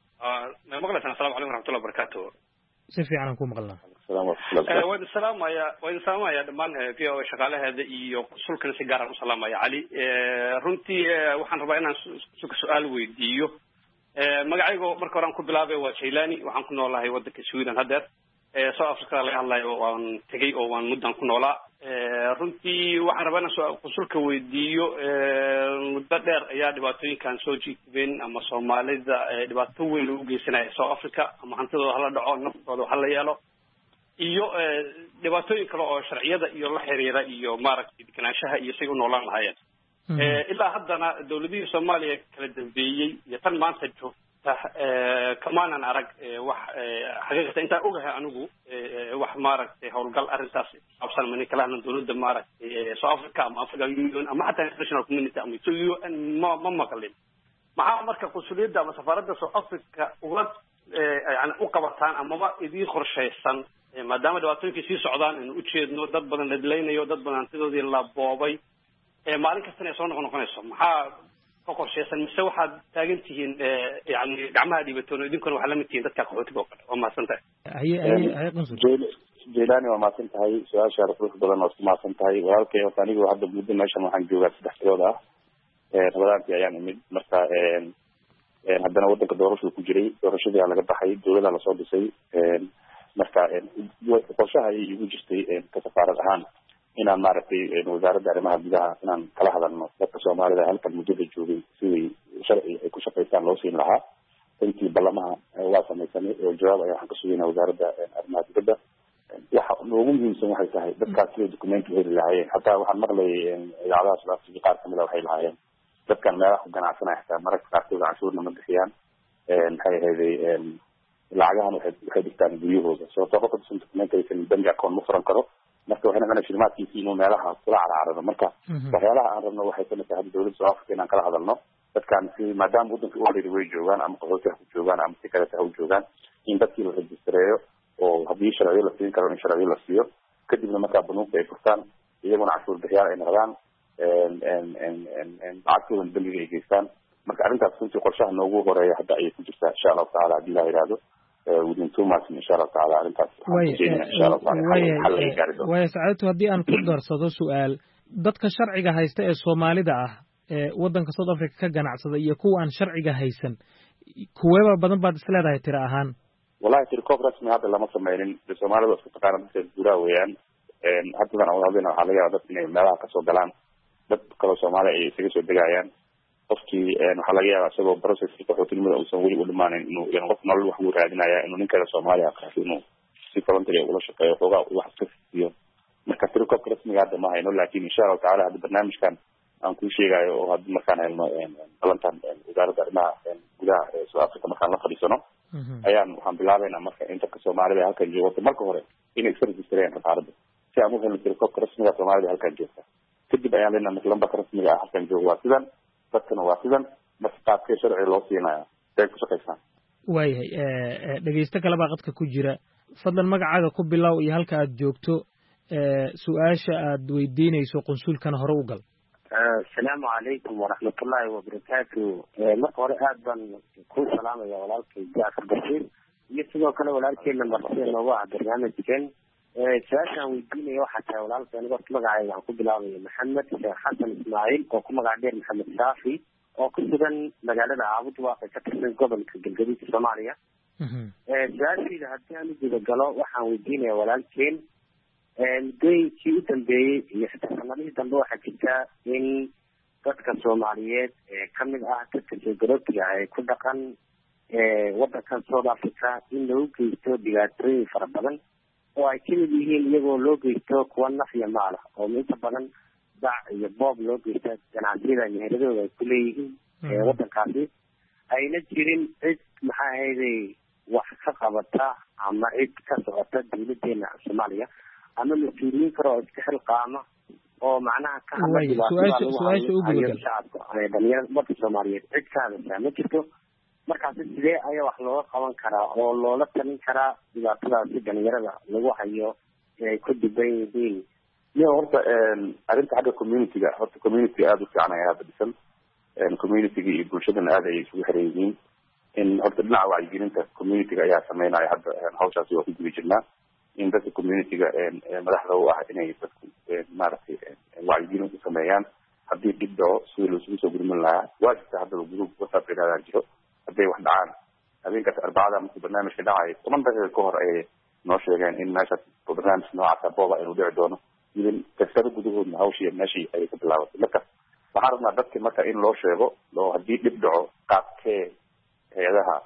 [SPEAKER 8] ma maqlaysan assalaamu calaykum waraxmatullahi wabarakaatuh
[SPEAKER 1] si fiican aan ku maqlnaa
[SPEAKER 8] waa salaamaya waa salaamaya dhamaan v o a shaqaalaheeda iyo qunsulkana si gaar ah u salaamaya Cali runtii waxaan rabaa inaan su'aal weydiiyo magacaygu marka hore aan ku bilaabay waa Jailani waxaan ku noolahay wadanka Sweden hadda South Africa laga hadlayo waan tagay oo waan muddan ku noolaa runtii waxaan rabaa inaan qunsulka weydiiyo muddo dheer ayaa dhibaatooyinkan soo jiifeen ama Soomaalida dhibaato weyn u geysanaya South Africa ama hantidooda hala dhaco naftooda hala yeelo iyo dhibaatooyin kale oo sharciyada iyo la xiriira iyo maaragtay deganaanshaha iyo say u noolaan lahaayeen ilaa haddana dawladihii Soomaaliya kala dambeeyey iyo tan maanta joogta kamaanan arag wax xaqiiqatan intaan ogahay anigu wax maaragtay howlgal arrintaas absan mani kala hadlan dawladda maaragtay South Africa ama African Union ama xataa international community ama U N ma ma maqlin maxaa marka qunsuliyadda ama safaaradda South Africa uga yani u qabataan amaba idii qorshaysan maadaama dhibaatooyinkii sii socdaan in u jeedno dad badan la dilaynayo dad badan hantidoodii la boobay maalin kastana soo noqon noqonayso maxaa ka qorshaysan mise waxaad taagan tihiin yani gacmaha dhiibatoon idinkuna waxaa la mid tihiin dadka qaxootiga oo kale waa mahadsantahay
[SPEAKER 1] haye haye haye qunsul
[SPEAKER 3] Jailani waa mahadsan tahay su-aasha ruux badan oo mahadsan tahay walaalkay horta anigu hadda muddo meeshan waxaan joogaa saddex bilood ah rabadaantii ayaan imid marka haddana wadanka doorashada ku jiray doorashadii aa laga baxay dawladda lasoo dhisay marka qorshaha ayay igu jirtay ka safaarad ahaan inaan maaragtay wasaaradda arrimaha gudaha inaan kala hadalno dadka Soomaalida halkan muddada joogay sidii sharci ay ku shaqaystaan loo siin lahaa intii ballamaha waa samaysanay oo jawaab ayaa waxaan ka sugaynaa wasaaradda arrimaha dibadda waxa ugu muhiimsan waxay tahay dadkaas sidii documenti heli lahaayeen hataa waxaan maqlayay idaacadaha South Africa qaar kamid a waxay lahaayeen dadkan meelaha ku ganacsanaya xitaa mararka qaarkood canshuurna ma bixiyaan maxay ahayday lacagahan waxay waxay dhigtaan guryahooda sababtoo qofka dusan documentaysan bangi account ma furan karo marka waxay noqonaysaa shilimaadkiisii inuu meelaha kula carcarado marka waxyaalaha aan rabno waxay kamid tahay dawladda South Africa inaan kala hadalno dadkan si maadaama waddanka already way joogaan ama qaxooti ku joogaan ama si kale ha u joogaan in dadkii la rejistareeyo oo haddii sharciyo la siin karo in sharciyo la siiyo kadibna markaa banuugta ay furtaan iyaguna canshuur bixiyaal ay noqdaan lacagtoodan bangiga ay geystaan marka arrintaas runtii qorshaha noogu horeeya hadda ayay ku jirtaa insha allahu tacaala haddii la yidhaahdo within two months insha allahu tacaala arrintaas
[SPEAKER 1] waaya sacaadatu haddii aan ku darsado su-aal dadka sharciga haysta ee Soomaalida ah ee wadanka South Africa ka ganacsada iyo kuwa aan sharciga haysan kuweeba badan baad is leedahay tira ahaan
[SPEAKER 3] wallahi tirkoob rasmi hadda lama sameynin Soomaalida isku taqaana dadka gudaha weeyaan hadda aan wadadina waxaa laga yaabaa dadka inay meelaha kasoo galaan dad kaloo Soomaali ay isaga soo degayaan qofkii waxaa laga yaabaa isagoo processki qaxootinimada uusan weli u dhimaanin inuu yani qof nolol wax uu raadinaya inuu nin kale Soomaaliya qaxo inuu si voluntary ula shaqeeyo xoogaa wax ka siiyo marka tirkoobka rasmiga hadda ma hayno laakiin insha allahu tacaala hadda barnaamijkan aan kuu sheegayo oo hadda markaan helno balantan wasaaradda arrimaha gudaha ee South Africa markaan la fadhiisano ayaan waxaan bilaabeynaa marka in dadka Soomaalida halkan joogo marka hore inay iska rejistareeyaan safaaradda si aan u helno tirkoobka rasmiga Soomaalida halkan joogta kadib ayaan leenahay marka lambarka rasmiga ah halkan joogo waa sidan dadkana waa sidan marka qaabkee sharci loo siinaya say ku shaqaysaan
[SPEAKER 1] waayahay dhegeysto kale baa qadka ku jira fadlan magacaaga ku bilow iyo halka aad joogto su-aasha aad weydiinayso qunsulkana hore u gal
[SPEAKER 9] asalaamu calaykum waraxmatullaahi wabarakaatu marka hore aad baan ku salaamaya walaalkay Jaafar Bashiir iyo sidoo kale walaalkeena martida noogu ah barnaamijkan su-aashaan weydiinaya waxaa tahay walaalkay aniga horta magacayga waxaan ku bilaabaya maxamed sheekh xasan ismaaciil oo ku magac dheer maxamed shaafi oo ku sugan magaalada caabud waaqi ka tirsan gobolka galgaduud Soomaaliya su-aashayda haddii aan u gudagalo waxaan weydiinaya walaalkeen muddooyinkii u dambeeyey iyo xitaa sanadihii dambe waxaa jirta in dadka Soomaaliyeed ee kamid ah dadka soogalootiga ee ku dhaqan wadankan South Africa in lagu geysto dhibaatooyin fara badan oo ay kamid yihiin iyagoo loo geysto kuwa naf iyo maal ah oo inta badan dac iyo boob loo geysta ganacsiyada meheradooda ay ku leeyihiin wadankaasi ayna jirin cid maxaa ahayday wax ka qabata ama cid ka socota dawladeena Soomaaliya ama mas-uuliyiin kale oo iska xilqaama oo macnaha ka hadlaya shacabka dhalinyarada dadka Soomaaliyeed cid ka hadasha ma jirto markaas sidee ayaa wax looga qaban karaa oo loola talin karaa dhibaatadaasi dhalinyarada lagu hayo ay ku diban yihiin
[SPEAKER 3] iyo horta arrinta xagga community-ga horta community aad u fiican ayaa dhisan community-ga iyo bulshadana aad ay isugu xiran yihiin in horta dhinaca wacyigelinta community-ga ayaa sameynaya hadda hawshaasi waa ku guda jirnaa in dadka community-ga madaxda u ah inay dadku maaragtay wacyigelin u sameeyaan haddii dhib dhaco sidii loosugu soo gurmin lahaa waa jirta haddaba group whatsapp yidhahdaa jiro hadday wax dhacaan habeenkaas arbacada markuu barnaamijka dhacayo toban daqiiqa ka hor ayay noo sheegeen in meeshaas barnaamij noocaasa booba inuu dhici doono idan kasada gudahoodna hawshii meeshii ayay ka bilaabatay marka waxaan rabnaa dadka marka in loo sheego oo haddii dhib dhaco qaabkee hay-adaha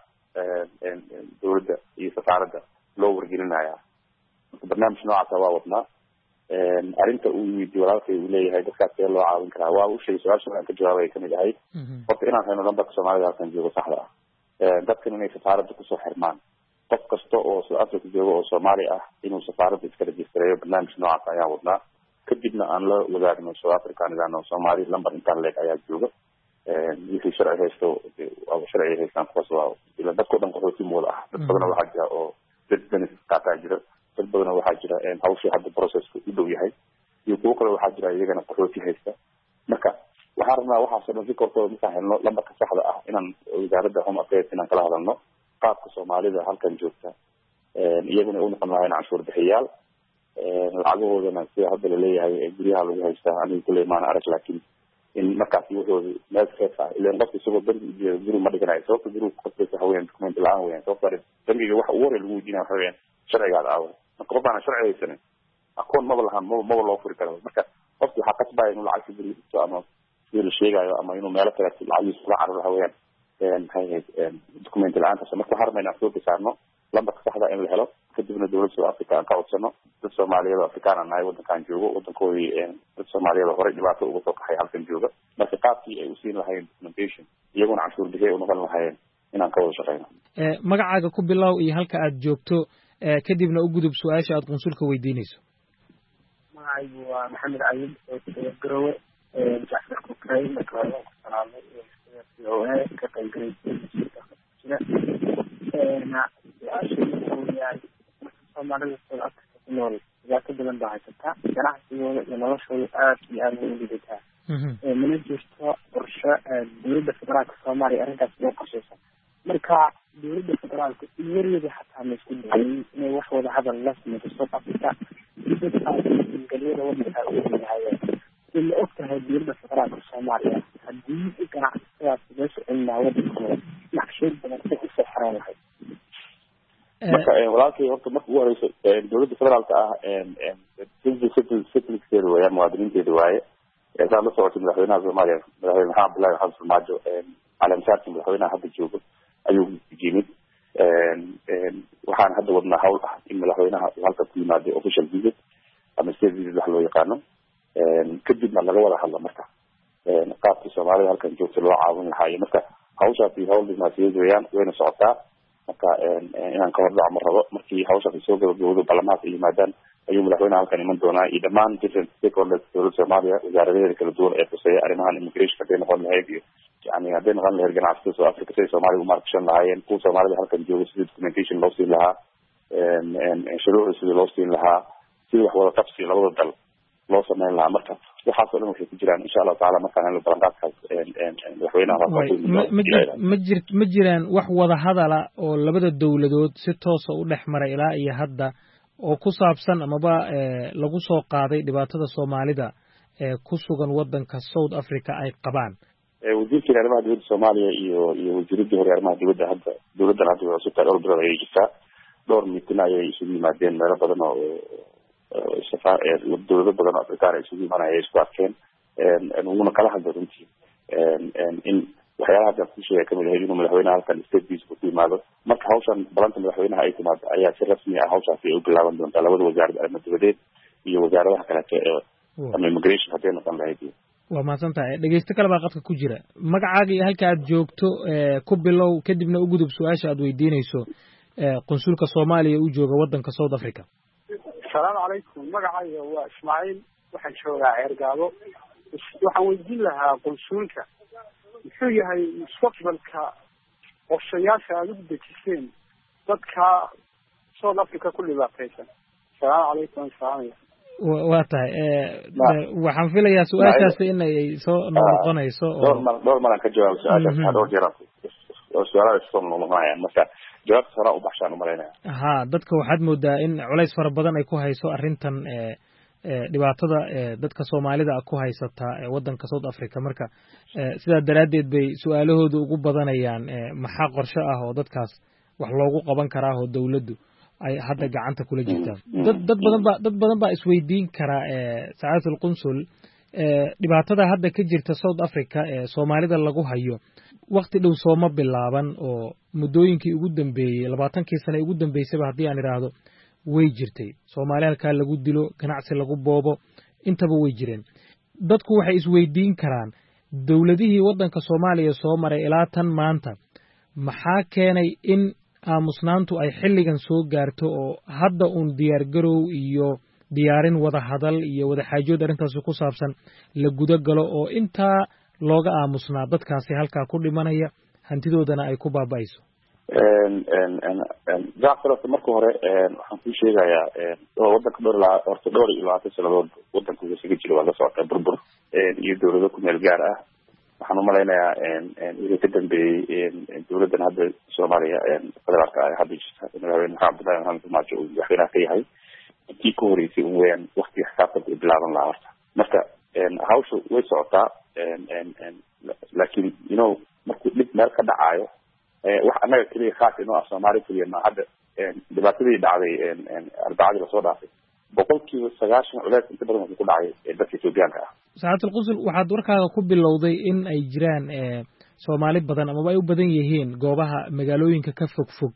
[SPEAKER 3] dawladda iyo safaaradda loo wargelinaya marka barnaamij noocaasa waa wadnaa arrinta uu yimid walaalkay uu leeyahay dadkaas see loo caawin karaa waa u sheegay su-aasha aan ka jawaabay kamid ahayd horta inaan hayno lambarka soomaalida halkan joogo saxda ah dadkan inay safaaradda kusoo xirmaan qof kasta oo South Africa joogo oo Soomaali ah inuu safaaradda iska rejistareeyo barnaamij noocaas ayaan wadnaa kadibna aan la wadaagno South Africa nidaano Soomaali lambar intaan leeg ayaa jooga wixii sharci haysto sharci haystaan kuwaas waa ila dadka dhan qaxooti mooda ah dad badan waxaa jira oo dad benis qaataa jira dad badan waxaa jira hawshii hadda processka u dhow yahay iyo kuwo kale waxaa jira iyagana qaxooti haysta marka waxaan rabnaa waxaasoo dhan si kortooda markaan helno lambarka saxda ah inaan wasaaradda home affairs inaan kala hadalno qaabka Soomaalida halkan joogta iyaguna u noqon lahayn canshuur bixiyaal lacagahoodana sida hadda la leeyahay guryaha lagu haystaa aniga kuley maan arag laakiin in markaasi wuxuu meel safe ah ilaan qofka isagoo bangi guri ma dhiganayo sababta guri qofkiisa haween document la-aan weyaan sababta bangiga waxa ugu horey lagu weydiinaya waxa weyaan sharcigaada aawa marka qof aana sharci haysanin akoon maba lahaan maba maba loo furi karo marka qofki waxaa kasbaya inuu lacagta guri dhigto ama sidii la sheegayo ama inuu meelo kale lacagiisa kula cararo waxa weyaan maxay ahayd document la-aantaas marka waxaa rabnaa inaan soo bisaarno lambarka saxda in la helo kadibna dawladda South Africa aan ka codsano dad Soomaaliyeed oo Afrikaan ah nahay wadankan joogo wadankoodii dad Soomaaliyeed horey dhibaato uga soo kaxay halkan jooga marka qaabkii ay u siin lahayn documentation iyaguna canshuur bixiye u noqon lahaayeen inaan ka wada shaqeyno
[SPEAKER 1] magacaaga ku bilow iyo halka aad joogto kadibna u gudub su-aasha aad qunsulka weydiinayso
[SPEAKER 10] magacaygu waa maxamed cayib oo garowe jacfar kukray marka hore ku salaamay o a ka qaybgalay Soomaalida South Africa ku nool dhibaato badan baa haysataa ganacsigooda iyo noloshooda aad iyo aad u liidataa mana jirto qorshe dawladda federaalka Soomaaliya arrintaas loo qorsheysan marka dawladda federaalka iyariyada xataa ma isku dayay inay wax wada hadal la sameeyo South Africa dadkaasgalyada wadanka u leeyahay ma og tahay dawladda federaalka Soomaaliya haddii ganacsadaas loo socon lahaa wadankooda naqshad badan si usoo xiraan lahayd
[SPEAKER 3] marka walaalkay horta marka ugu horeyso dawladda federaalka ah citizenkeeda weeyaan muwaadiniinteeda waaye saa la socotay madaxweynaha Soomaaliya madaxweyne maxamed Abdullaahi Maxamed Farmaajo calaamsaarkii madaxweynaha hadda joogo ayuu yimid waxaan hadda wadnaa hawl ah in madaxweynaha uu halka ku yimaado official visit ama state visit wax loo yaqaano kadibna laga wada hadla marka qaabkii Soomaalida halkan joogta loo caawin lahaa marka hawshaasi hawl dhismaasiyeed weeyaan wayna socotaa marka inaan ka hordhaco ma rabo markii hawshaasi soo gabagabowdo baarlamaanka ay yimaadaan ayuu madaxweynaha halkan iman doonaa iyo dhammaan different stakeholders dawladda Soomaaliya wasaaradeeda kala duwan ee khuseeya arrimahan immigration hadday noqon lahayd iyo yani hadday noqon lahayd ganacsatada South Africa siday Soomaaliya u maalgashan lahaayeen kuwa Soomaalida halkan jooga sidii documentation loo siin lahaa shuruucda sidii loo siin lahaa sidii wax wada qabsi labada dal loo sameyn lahaa marka waxaasoo dhan waxay ku jiraan insha allahu tacaala markaan helno ballanqaadkaas madaxweynaha
[SPEAKER 1] ma jir ma jiraan wax wada hadala oo labada dawladood si toosa u dhex maray ilaa iyo hadda oo ku saabsan amaba lagu soo qaaday dhibaatada Soomaalida ee ku sugan wadanka South Africa ay qabaan
[SPEAKER 3] wasiirkii arrimaha dibadda Soomaaliya iyo iyo wasiiradii hore arrimaha dibadda hadda dawladdan hadda waa cusubtaa dhowr bilood ayay jirtaa dhowr miitin ayay isugu yimaadeen meelo badan oo dawlado badan oo Afrikaan ay isugu imanaya ay isku arkeen uguna kala hadla runtii in waxyaalaha hadda ku sheegay kamid ahayd inuu madaxweynaha halkan state visit ku yimaado marka hawshan balanta madaxweynaha ay timaado ayaa si rasmi ah hawshaasi ay u bilaaban doontaa labada wasaarad arrimaha dibadeed iyo wasaaradaha kaleete ee ama immigration hadday noqon lahayd
[SPEAKER 1] waa mahadsantahay dhegeysto kale baa qadka ku jira magacaaga iyo halka aad joogto ku bilow kadibna u gudub su-aasha aad weydiinayso qunsulka Soomaaliya uu jooga wadanka South Africa.
[SPEAKER 11] Assalaamu calaykum magacayga waa Ismaaciil waxaan joogaa Ceergaabo waxaan weydiin lahaa qunsulka muxuu yahay mustaqbalka qorshayaasha aad u dejiseen dadka South Africa ku dhibaataysan. Assalaamu calaykum salaam
[SPEAKER 1] waa tahay waxaan filayaa su-aashaas in ay soo noqonayso
[SPEAKER 3] dhowr mar aan ka jawaabo su-aashaas dhowr jeer oo su-aalaha soo noqonayaan marka jawaabta hore u baxshaan u malaynaya
[SPEAKER 1] ha dadka waxaad moodaa in culays fara badan ay ku hayso arrintan dhibaatada dadka Soomaalida ku haysata wadanka South Africa marka sidaa daraaddeed bay su-aalahooda ugu badanayaan maxaa qorshe ah oo dadkaas wax loogu qaban karaa oo dawladdu ay hadda gacanta kula jirtaan dad dad badan ba dad badan baa isweydiin kara Saacatul Qunsul dhibaatada hadda ka jirta South Africa ee Soomaalida lagu hayo waqti dhow sooma bilaaban oo muddooyinkii ugu dambeeyay labaatankii sano ugu dambeysay hadii aan iraahdo way jirtay Soomaali halka lagu dilo ganacsi lagu boobo intaba way jireen dadku waxay isweydiin karaan dawladihii wadanka Soomaaliya soo maray ilaa tan maanta maxaa keenay in aamusnaantu ay xilligan soo gaarto oo hadda uun diyaar garow iyo diyaarin wada hadal iyo wada xaajood arrintaas ku saabsan la guda galo oo intaa looga aamusnaa dadkaasi halkaa ku dhimanaya hantidoodana ay ku baaba'ayso
[SPEAKER 3] Jaafar marka hore waxaan ku sheegayaa wadanka dhowr ilaa horta dhowr iyo labaatan sanadood wadanka uu isaga jiro waa la socota burbur iyo dawlado ku meel gaar ah waxaan u malaynayaa inay ka dambeeyey dawladdan hadda Soomaaliya federaalka ah hadda jirta madaxweyne Maxamed Abdullaahi Maxamed Farmaajo uu madaxweynaha ka yahay intii ka horeysay un weeyaan waqtiga xisaabtanka u bilaaban lahaa horta marka hawsha way socotaa laakiin you know markuu dhib meel ka dhacaayo wax annaga keliya khaas inoo ah Soomaali keliya ma hadda dhibaatadii dhacday arbacadii lasoo dhaafay boqolkiiba sagaashan culays inta badan wuxuu ku dhacay dadka Etoobiyaanka ah
[SPEAKER 1] Saacatul Qunsul waxaad warkaaga ku bilowday in ay jiraan Soomaali badan ama ay u badan yihiin goobaha magaalooyinka ka fog fog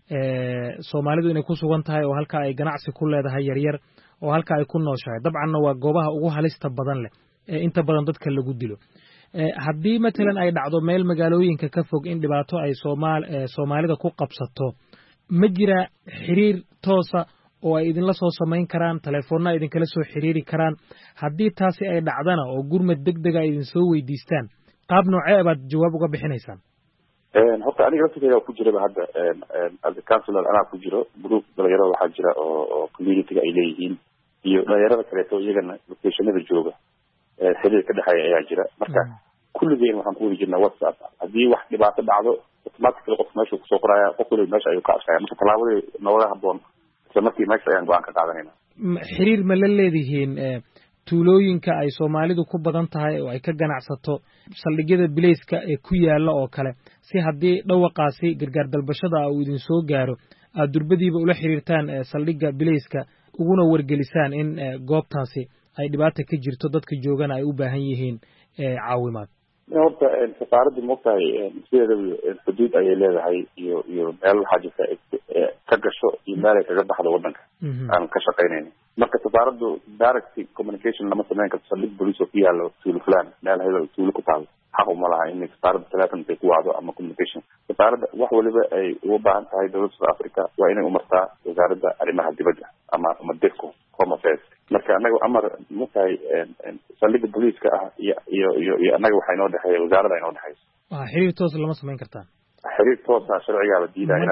[SPEAKER 1] Soomaalidu inay ku sugan tahay oo halka ay ganacsi ku leedahay yar yar oo halka ay ku nooshahay dabcan waa goobaha ugu halista badan leh ee inta badan dadka lagu dilo haddii matalan ay dhacdo meel magaalooyinka ka fog in dhibaato ay Soomaal Soomaalida ku qabsato ma jira xiriir toosa oo ay idin la soo samayn karaan telefoonna idin kala soo xiriiri karaan haddii taasi ay dhacdana oo gurmad degdeg ah idin soo weydiistaan qaab noocee baad jawaab uga bixinaysaan
[SPEAKER 3] horta aniga laftigeyga ku jiraba hadda as a councilor anaa ku jiro group dhalinyarada waxaa jira oo oo communityga ay leeyihiin iyo dhalinyarada kaleeto iyagana locationada jooga xiriir ka dhexeeya ayaa jira marka kulligeen waxaan ku wadi jirnaa WhatsApp haddii wax dhibaato dhacdo automatically qof meesha kusoo qoraya qof waliba meesha ayuu ka arkaya marka tallaabadii nooga habboon isla markii meesha ayaan go-aan ka qaadanayna
[SPEAKER 1] xiriir ma la leedihiin tuulooyinka ay Soomaalidu ku badan tahay oo ay ka ganacsato saldhigyada bilayska ee ku yaala oo kale si haddii dhawaqaasi gargaar dalbashada uu idin soo gaaro aad durbadiiba ula xiriirtaan saldhigga bilayska uguna wargelisaan in goobtaasi ay dhibaato ka jirto dadka joogana ay u baahan yihiin caawimaad
[SPEAKER 3] horta safaaraddu moogtahay sideeda xuduud ayay leedahay iyo iyo meel waxaa jirta ka gasho iyo meel ay kaga baxdo wadanka aan ka shaqaynayno marka safaaraddu direct communication lama samayn karto saldhig bolis oo ku yaalo tuulo fulaan meel hebel tuulo ku taalo xaq uma laha in safaaradda telephone ay ku wacdo ama communication safaaradda wax waliba ay uga baahan tahay dowladda South Africa waa inay umartaa wasaaradda arrimaha dibadda ama ama DIRCO Home Affairs marka anaga amar moogtahay saldhigga booliska ah iyo iyo iyo anaga waxaa inoo dhexeeya wasaaradda inoo dhexeysa
[SPEAKER 1] waa xiriir toos lama samayn kartaan
[SPEAKER 3] xiriir toosa sharcigaaba diidaya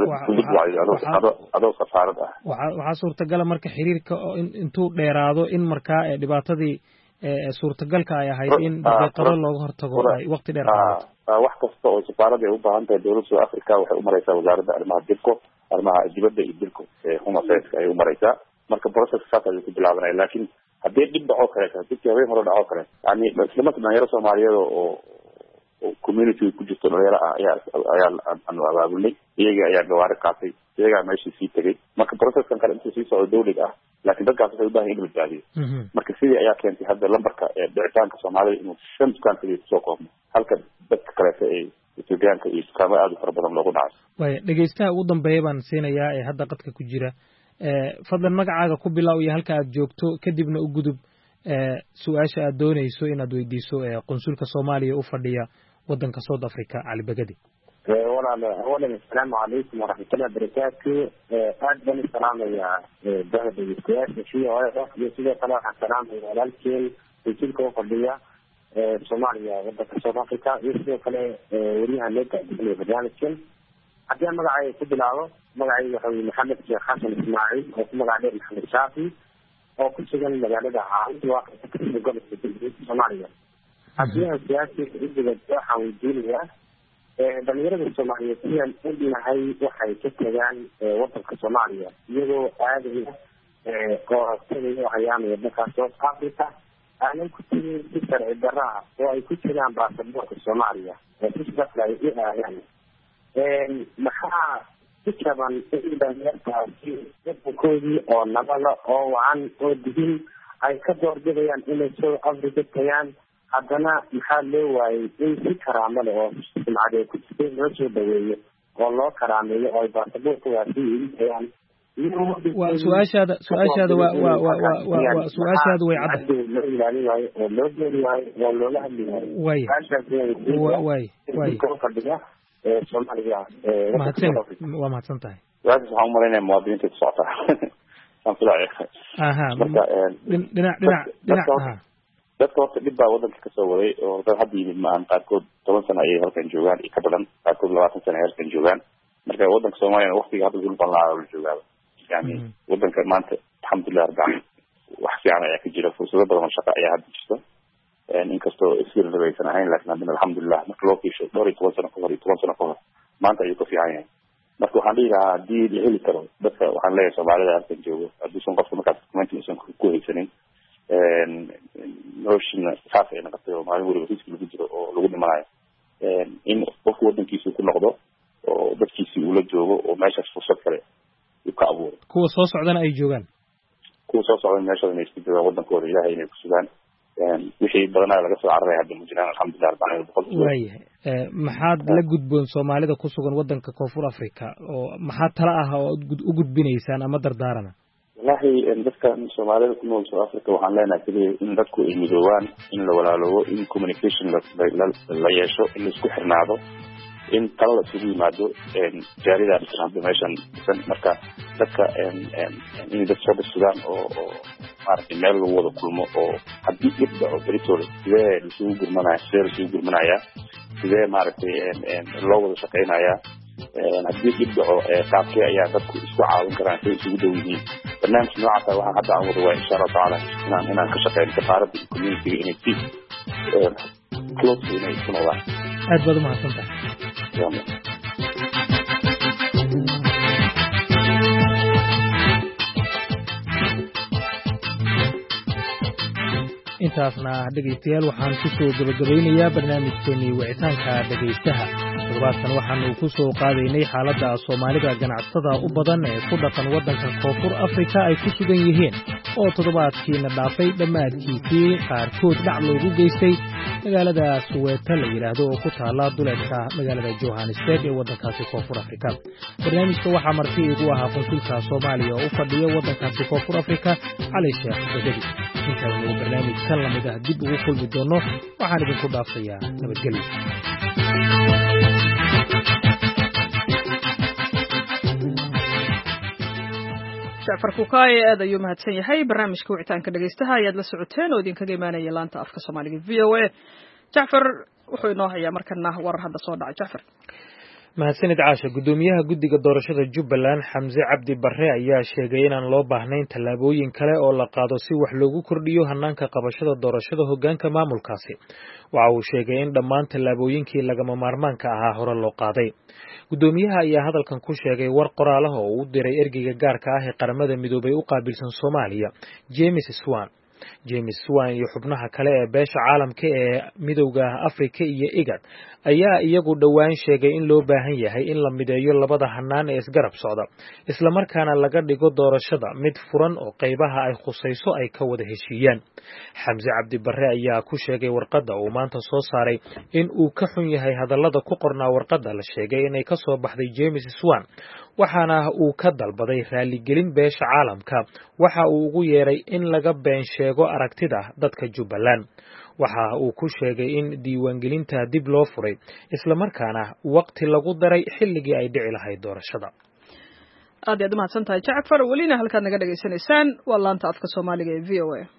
[SPEAKER 3] inaad adoo safaarad ah
[SPEAKER 1] waxaa suurtagala marka xiriirka intuu dheeraado in markaa dhibaatadii suurtagalka ay ahayd in daqiiqado looga hortago ay waqti dheer qaadato
[SPEAKER 3] wax kasta oo safaaradda ay u baahan tahay dowladda South Africa waxay u maraysaa wasaaradda arrimaha DIRCO arrimaha dibadda iyo DIRCO Home Affairs ay u maraysaa marka process saas ayuu ku bilaabanaya laakiin haddii dhib dhaco kale dadkii habeen hore dhaco kale yani isla marka dhalinyaro Soomaaliyeed oo community ku jirto dhalinyaro ah ayaa ayaa aanu abaabulnay iyaga ayaa gawaari qaatay iyagaa meeshii sii tegay marka processkan kale intuu sii socdo dawliga ah laakiin dadkaas waxay u baahan in la badbaadiyo marka sidii ayaa keentay hadda lambarka dhicitaanka Soomaalida inuu shan dukaan kaliya kusoo koobno halka dadka kaleeta ay Etoobiyaanka iyo dukaamo aad u fara badan loogu dhaco
[SPEAKER 1] waaya dhegeystaha ugu dambeeya baan siinayaa ee hadda qadka ku jira fadlan magacaaga ku bilow iyo halka aad joogto kadibna u gudub su-aasha aad doonayso inaad weydiiso qunsulka Soomaaliya u fadhiya waddanka South Africa Cali Bagadi.
[SPEAKER 9] walaal awalan assalaamu calaykum waraxmatullahi wabarakaatu. aad baan u salaamayaa bahda dhegeystayaasha v o a iyo sidoo kale waxaan salaamaya walaalkeen qunsulka u fadhiya Soomaaliya waddanka South Africa iyo sidoo kale wariyaha loo gaadsiinaya barnaamijkan. haddii aan magacayga ku bilaabo, magacayga waxa weye maxamed sheekh xasan ismaaciil oo ku magac dheer maxamed shaafi oo ku sugan magaalada caawinta gobolka galbeedka Soomaaliya. haddii aan siyaasiga udigad waxaan weydiinayaa dhalinyarada Soomaaliyeed sidaan ognahay waxay ka tagaan waddanka Soomaaliya iyagoo aadaya oo tagaya hayaamaya dalka South Africa aanan ku tegin si sharci darro ah oo ay ku jiraan baasaboorka Soomaaliya si sidaas ay u aadaan. maxaa ku jaban in dhalinyartaasi waddankoodii oo nabada oo wacan oo digin ay ka doorbidayaan inay South Africa tagaan, haddana maxaa loo waayey in si karaamo leh oo sumcadeed ku jirtay loo soo dhaweeyo oo loo karaameeyo oo ay baasaboorkoodaasi iibiyaan.
[SPEAKER 1] su-aashaada su-aashaada waa waa waa waa su-aashaada way cadda
[SPEAKER 9] loo ilaalin waayo oo loo dooni waayo oo loola hadli waayo.
[SPEAKER 1] way way way
[SPEAKER 9] fadhiga Soomaaliya
[SPEAKER 1] mahadsan waa mahadsan tahay.
[SPEAKER 3] waxaan u malaynayaa muwaadiniinta ku socota aan filayo.
[SPEAKER 1] aha dhinac dhinac dhinac aha
[SPEAKER 3] dadka horta dhib baa waddanka kasoo waday oo dad hadda yimid ma aan qaarkood toban sano ayay halkan joogaan iyo ka badan, qaarkood labaatan sano ay halkan joogaan. marka waddanka Soomaaliya waqtiga hadda dul balaa la joogaaba yani waddanka maanta alxamdulilah rabbil wax fiican ayaa ka jira, fursado badan oo shaqo ayaa hadda jirta inkastoo isir rabaysan ahayn, laakiin haddana alxamdulilah marka loo fiisho dhowr iyo toban sano ka hor iyo toban sano ka hor maanta ayuu ka fiican yahay. marka waxaan dhihi lahaa haddii la heli karo dadka, waxaan leeyahay Soomaalida halkan joogo hadduusan qofka markaas document uusan ku haysanin noloshiina saas ay noqotay oo maalin waliba riski lagu jiro oo lagu dhimanayo, in qofku waddankiisa ku noqdo oo dadkiisii uu la joogo oo meeshaas fursad kale uu ka abuuro.
[SPEAKER 1] kuwa soo socdana ay joogaan
[SPEAKER 3] kuwa soo socda meeshooda inay isku joogaan waddankooda ilaahay inay ku sugaan. wixii badanaa laga soo cararay hadda ma jiraan alxamdulilah arbacin boqol.
[SPEAKER 1] waayahay maxaad la gudboon Soomaalida ku sugan waddanka Koonfur Africa oo maxaa tala ah oo u gudbinaysaan ama dardaarana?
[SPEAKER 3] wallahi dadka Soomaalida ku nool South Africa waxaan leenahay kaliya in dadku ay midoobaan, in la walaaloobo, in communication la yeesho, in la isku xirnaado, in tala la isugu yimaado. jaarida dhisan hadda meeshan dhisan, marka dadka in dad soo dhisugaan oo oo maaragtay meel lagu wada kulmo oo haddii dhib dhaco beritooda sidee laisugu gurmanaya sidee laisugu gurmanayaa sidee maaragtay loo wada shaqaynayaa haddii dhib dhaco qaabkee ayaa dadku isku caawin karaan siday isugu dhow yihiin. barnaamij noocaasa waxaan hadda aan wada waaya insha allahu tacaala inaan inaan ka shaqeyno safaaradda iyo communitiga inay si close inay isku noqdaan.
[SPEAKER 1] aad baad u mahadsan tahay. intaasna dhegaystayaal waxaan ku soo gabagabaynayaa barnaamijkeenii wicitaanka dhegaystaha. toddobaadkan waxaanu ku soo qaadaynay xaaladda Soomaalida ganacsatada u badan ee ku dhaqan waddanka Koonfur Africa ay ku sugan yihiin oo toddobaadkiina dhaafay dhammaadkiisii qaarkood dhac loogu geystay magaalada Soweto la yiraahdo oo ku taala duleedka magaalada Johannesburg ee waddankaasi Koonfur Africa. barnaamijka waxaa marti igu ahaa qunsulka Soomaaliya oo u fadhiya waddankaasi Koonfur Africa Cali Sheekh Bagadi. intaanu barnaamijkan lamid ah dib ugu kulmi doono waxaan idinku dhaafayaa nabadgelyo.
[SPEAKER 2] jacfar kukaay aad ayuu mahadsan yahay. barnaamijka wicitaanka dhegaystaha ayaad la socoteen oo idinkaga imaanaya laanta afka Soomaaliga v o a. jacfar wuxuu inoo hayaa markana warar hadda soo dhacay. jacfar
[SPEAKER 1] mahadsanid caasha. gudoomiyaha guddiga doorashada Jubbaland Xamse Cabdi Barre ayaa sheegay inaan loo baahnayn tallaabooyin kale oo la qaado si wax loogu kordhiyo hanaanka qabashada doorashada hoggaanka maamulkaasi. waxa uu sheegay in dhammaan tallaabooyinkii lagama maarmaanka ahaa hore loo qaaday. gudoomiyaha ayaa hadalkan ku sheegay war qoraal ah oo uu diray ergeyga gaarka ah ee qaramada midoobay u qaabilsan Soomaaliya James Swan. James Swan iyo xubnaha kale ee beesha caalamka ee midowga Afrika iyo IGAD ayaa iyagu dhawaan sheegay in loo baahan yahay in la mideeyo labada hanaan ee isgarab socda isla markaana laga dhigo doorashada mid furan oo qaybaha ay khusayso ay ka wada heshiiyaan. Xamse Cabdi Barre ayaa ku sheegay warqadda uu maanta soo saaray in uu ka xun yahay hadallada ku qornaa warqadda la sheegay inay ka soo baxday James Swan waxaana uu ka dalbaday raaligelin beesha caalamka waxa uu ugu yeeray in laga been sheego aragtida dadka Jubbaland. waxa uu ku sheegay in diiwaangelinta dib loo furay isla markaana waqti lagu daray xilligii ay dhici lahayd doorashada.
[SPEAKER 2] aad iyo aad mahadsan tahay Jacfar, welina halkaad naga dhageysanaysaan waa laanta afka Soomaaliga ee V O A.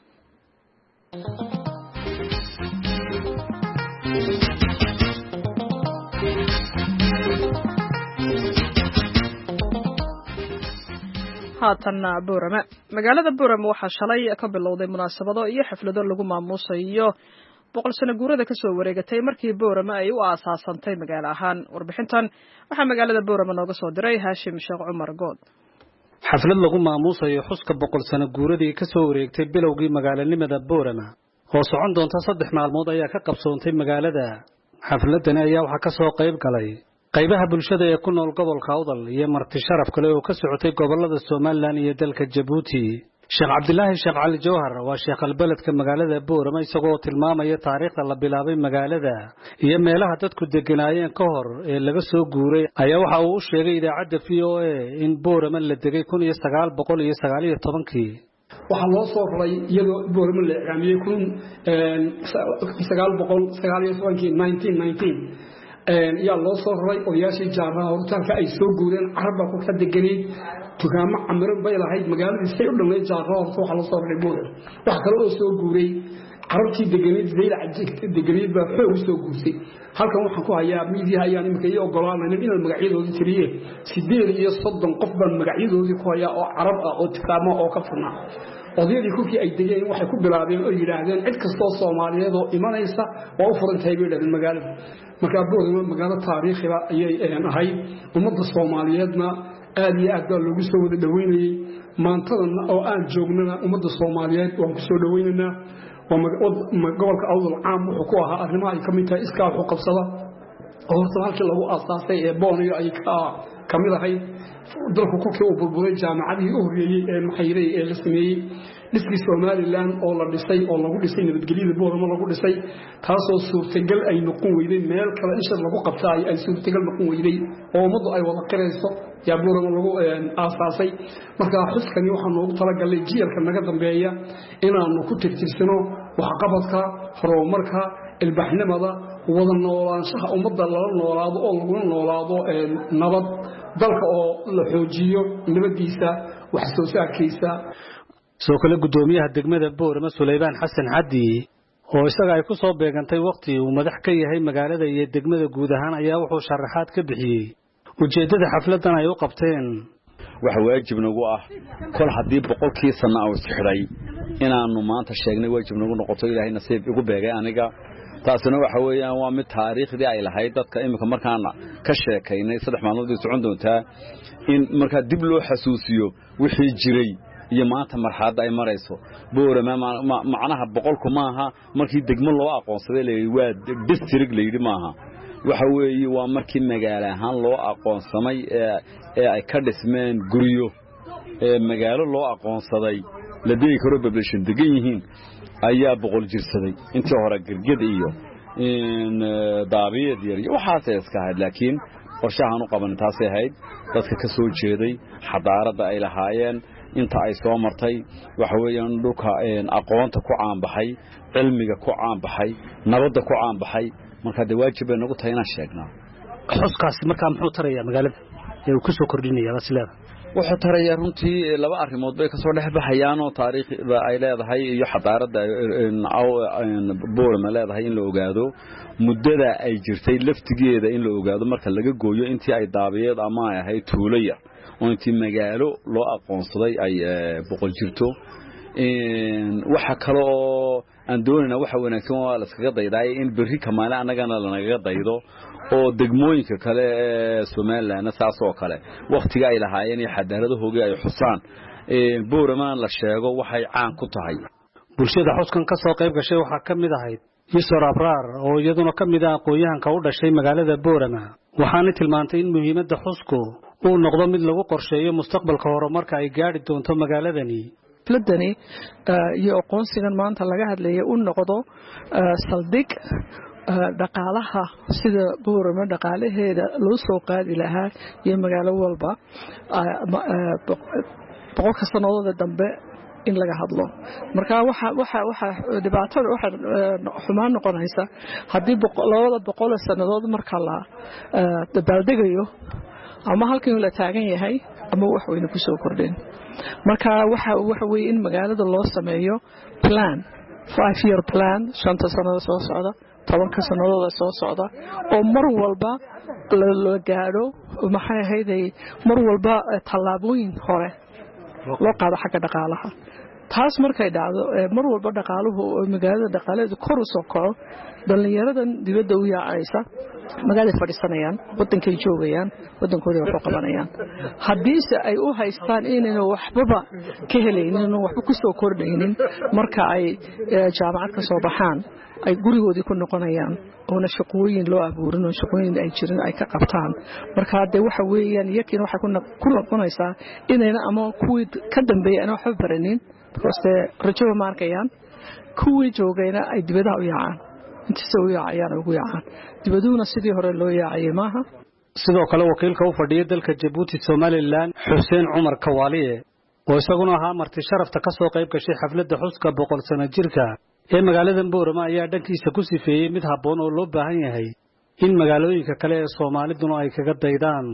[SPEAKER 2] haatanna Boorama. magaalada Boorama waxaa shalay ka bilowday munaasabado iyo xaflado lagu maamuusayo boqol sano guurada ka soo wareegatay markii Boorama ay u aasaasantay magaalo ahaan. warbixintan waxaa magaalada Boorama nooga soo diray Haashim Sheekh Cumar Good.
[SPEAKER 12] xaflad lagu maamuusayo xuska boqol sano guuradii ka soo wareegtay bilowgii magaalanimada Boorama oo socon doonta saddex maalmood ayaa ka qabsoontay magaalada. xafladani ayaa waxaa ka soo qayb galay qaybaha bulshada ee ku nool gobolka Awdal iyo marti sharaf kale oo ka socotay gobolada Soomaaliland iyo dalka Djibouti. Sheekh Cabdilaahi Sheekh Cali Jawhar waa sheekh albaladka magaalada Boorama isagoo tilmaamaya taariikhda la bilaabay magaalada iyo meelaha dadku deganaayeen ka hor ee laga soo guuray ayaa waxa uu u sheegay idaacadda V O A in Boorama la degay kun iyo sagaal boqol iyo sagaal iyo toban-kii.
[SPEAKER 13] waxaa loo soo raray iyadoo Boorama la iclaamiyay kun sagaal boqol sagaal iyo toban-kii nineteen nineteen yaa loo soo raray odayaashii jaaraha hortaanka ay soo guureen carabba ku ka deganay tugaamo camiro bay lahayd magaaladii say u dhamay jaaraha horta waxa loo soo raray Boorama. wax kale oo soo guuray carabtii deganeed zeyla deganeed baa xoog soo guursay. halkan waxaan ku hayaa miidiyaha ayaan imika iyo ogolaanaynin inaan magacyadoodii tiriye sideed iyo soddon qof baan magacyadoodii ku hayaa oo carab ah oo tugaamo oo ka furnaa. odayadii kulkii ay degeen waxay ku bilaabeen oo yiraahdeen cid kastoo Soomaaliyeed oo imanaysa waa u furan tahay beedhan magaalada. marka Boorama magaalo taariikhi ah ayay ahayd. ummadda Soomaaliyeedna aad iyo aad baa loogu soo wada dhaweynayay. maantadan oo aan joognana ummadda Soomaaliyeed waan ku soo dhaweynaynaa. gobolka Awdal caam wuxuu ku ahaa arrimaha ay ka mid tahay iska wax u qabsada oo horta halkii lagu aasaasay ee Booniyo ay ka kamid ahayd dalku ku kii uu burburay jaamacadii u horeeyay ee maxayray ee la sameeyay dhiskii Somaliland oo la dhisay oo lagu dhisay nabadgelyada Boorama lagu dhisay taasoo suurtagal ay noqon weyday meel kale in shir lagu qabtay ay suurtagal noqon weyday oo ummadu ay wada qirayso yaa Boorama lagu aasaasay. marka xuskani waxaan ugu talagalay jiilka naga dambeeya inaanu ku tirtirsano wax qabadka horumarka ilbaxnimada wada noolaanshaha ummadda la noolaado oo lagu noolaado nabad dalka oo la xoojiyo nabadiisa wax soo saarkiisa.
[SPEAKER 12] soo kale gudoomiyaha degmada Boorama Suleybaan Xasan Xaddi oo isaga ay ku soo beegantay waqti uu madax ka yahay magaalada iyo degmada guud ahaan ayaa wuxuu sharaxaad ka bixiyay ujeedada xafladan ay u qabteen.
[SPEAKER 14] waxa waajib nagu ah kol hadii boqolkii sano oo sixray inaanu maanta sheegnay waajib nagu noqoto Ilaahay nasiib igu beegay aniga. taasina waxa weeyaan waa mid taariikhdii ay lahayd dadka imika markaana ka sheekaynay saddex maalmood socon doontaa in marka dib loo xasuusiyo wixii jiray iyo maanta marxaladda ay marayso. Boorama macnaha boqolku maaha markii degmo loo aqoonsaday leeyahay waa district leeyahay maaha. waxa weeye waa markii magaalo ahaan loo aqoonsamay ee ay ka dhismeen guriyo ee magaalo loo aqoonsaday la deegi karo population degan yihiin ayaa boqol jirsaday. intii hore gargad iyo in daabiyad yar iyo waxaas iska ahayd laakiin qorshahan u qaban taasay ahayd dadka ka soo jeeday xadaarada ay lahaayeen inta ay soo martay waxa weeyaan dhulka aqoonta ku caan baxay cilmiga ku caan baxay nabadda ku caan baxay. marka de waajib ay nagu tahay inaan sheegnaa.
[SPEAKER 12] xuskaasi markaa muxuu tarayaa magaalada ee uu ku soo kordhinayaa wasleeda?
[SPEAKER 14] wuxuu tarayaa runtii laba arrimood bay ka soo dhex baxayaan oo taariikhda ay leedahay iyo xadaarada Boorama leedahay in la ogaado muddada ay jirtay laftigeeda in la ogaado marka laga gooyo intii ay daabiyeed ama ay ahayd tuulo yar oo intii magaalo loo aqoonsaday ay boqol jirto. waxa kale oo aan doonayna waxa wanaagsan waa la iskaga dayday in berri kamaale anagana la naga daydo oo degmooyinka kale ee Soomaaliland saas oo kale waqtiga ay lahaayeen iyo xadaaradahoodii ay xusaan Boorama la sheego waxay caan ku tahay.
[SPEAKER 12] bulshada xuskan ka soo qayb gashay waxa kamid ahayd Yusra Abrar oo iyaduna kamid ah aqoonyahanka u dhashay magaalada Boorama. waxaana tilmaantay in muhiimadda xusku uu noqdo mid lagu qorsheeyo mustaqbalka horumarka ay gaari doonto magaaladani.
[SPEAKER 2] xafladani iyo aqoonsigan maanta laga hadlayay uu noqdo saldhig
[SPEAKER 15] dhaqaalaha sida Boorama dhaqaalaheeda loo soo qaadi lahaa iyo magaalo walba boqolka sanadooda dambe in laga hadlo marka waxa waxa waxa dhibaatada waxa xumaan noqonaysa hadii labada boqol sanadood marka la dabaaldegayo ama halkii la taagan yahay ama wax weyn ku soo kordhin marka waxa waxa weey in magaalada loo sameeyo plan five year plan shanta sanadood soo socda tobanka sanadood soo socda oo mar walba la gaaro maxay ahaydey mar walba talaabooyin hore loo qaado xagga dhaqaalaha taas markay dhacdo mar walba dhaqaaluhu magaalada dhaqaaleedu kor u soo kaco dhalinyaradan dibadda u yaacaysa magaalada fadhiisanayaan wadankay joogayaan wadankooda wax u qabanayaan hadiise ay u haystaan inay waxbaba ka helaynin waxba ku soo kordhaynin marka ay jaamacad ka soo baxaan ay gurigoodii ku noqonayaan oo shaqooyin loo abuurin oo shaqooyin ay jireen ay ka qabtaan marka hada waxa weeyaan yakin waxa ku noqonaysaa inayna ama kuwii ka dambeeyay wax baranin because rajo ma arkayaan kuwii joogayna ay dibadaha u yaacaan inta soo yaacayaan ugu yaacaan dibaduuna sidii hore loo yaacay maaha
[SPEAKER 12] sidoo kale wakiilka u fadhiya dalka Djibouti Somaliland Xuseen Cumar Kawaaliye oo isaguna ahaa marti sharafta ka soo qayb gashay xafladda xuska boqol sano jirka ee magaalada Boorama ayaa dhankiisa ku sifeeyay mid habboon oo loo baahan yahay in magaalooyinka kale ee Soomaaliduna ay kaga daydaan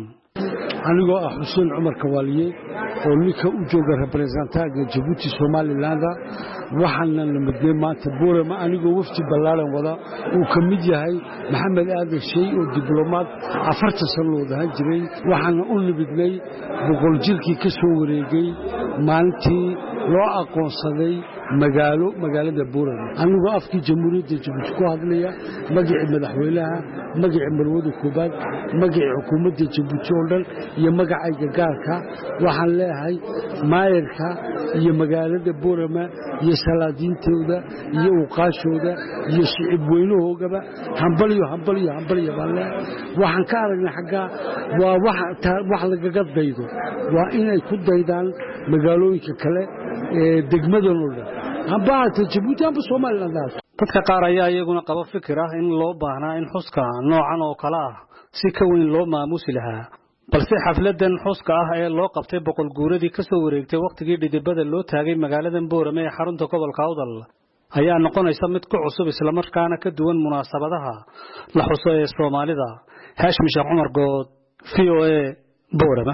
[SPEAKER 16] anigoo ah Xuseen Cumar Kawaaliye oo ninka u jooga representaanka Djibouti Somaliland waxaana nimadnay maanta Boorama anigoo wafdi ballaaran wada uu ka mid yahay Maxamed Aadan Shay oo diblomaad afartan sano ahaan jiray waxaana u nimidnay boqol jirkii ka soo wareegay maalintii loo aqoonsaday magaalo magaalada Boorama anigoo afkii jamhuuriyadda Djibouti ku hadlaya magaca madaxweynaha magaca marwada koobaad magaca xukuumadda Djibouti oo dhan iyo magacayga gaarka waxaan leeyahay maayarka iyo magaalada Boorama iyo salaadiintooda iyo uqaashooda iyo shicib weynahoogaba hambaliyo hambaliyo hambaliyo balle waxaan ka aragnay xagga waa wax wax laga daydo waa inay ku daydaan magaalooyinka kale ee degmadooda ambaata Djibouti amba Somaliland
[SPEAKER 12] dadka qaar ayaa iyaguna qaba fikir ah in loo baahnaa in xuska noocan oo kala ah si ka weyn loo maamusi lahaa balse xafladan xuska ah ee loo qabtay boqol guuradii ka soo wareegtay waqtigii dhidibada loo taagay magaalada Boorama ee xarunta gobolka Awdal ayaa noqonaysa mid ku cusub isla markaana ka duwan munaasabadaha la xuso ee Soomaalida Haashim Sheekh Cumar Good V O A Boorama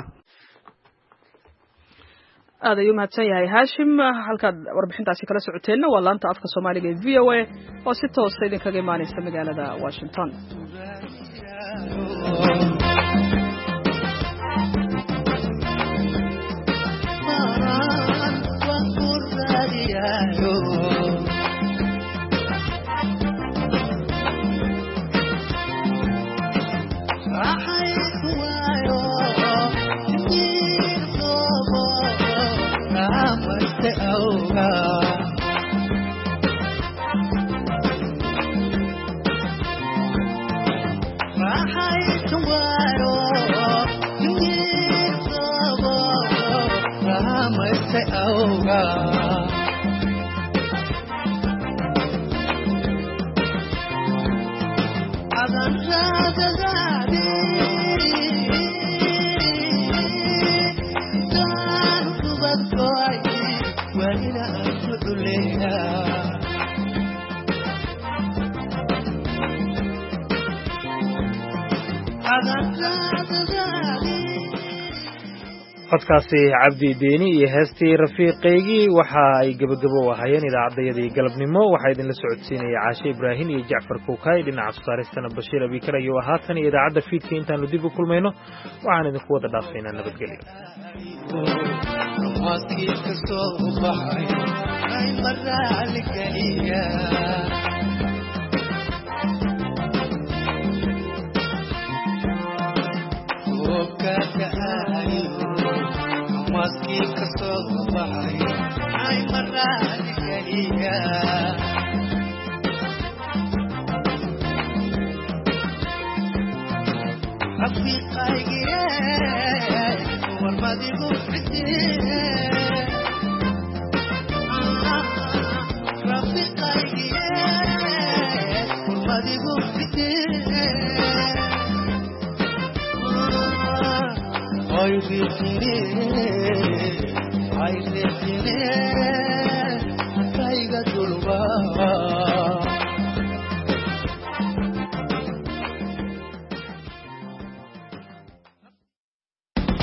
[SPEAKER 2] aad ayuu mahadsan yahay Haashim halkaad warbixintaasi kala socoteena waa laanta afka Soomaaliga ee V O A oo si toos ah idinkaga imaanaysa magaalada Washington
[SPEAKER 1] codkaasi Cabdi Deeni iyo heestii rafiiqeygii waxa ay gabagabo waayeen idaacadayadii galabnimo waxa idin la socodsiinayay Caashe Ibraahin iyo Jacfar Kookay dhinaca saaristana Bashiir Abikar iyo haatan idaacada fiidka intaanu dib u kulmayno waxaan idinku wada dhaafaynaa nabadgelyo
[SPEAKER 17] maski ka soo baxay ay maraan kaliya afiqaygiye warmadigu xidee afiqaygiye warmadigu Ay retire, ay retire, caiga tulba.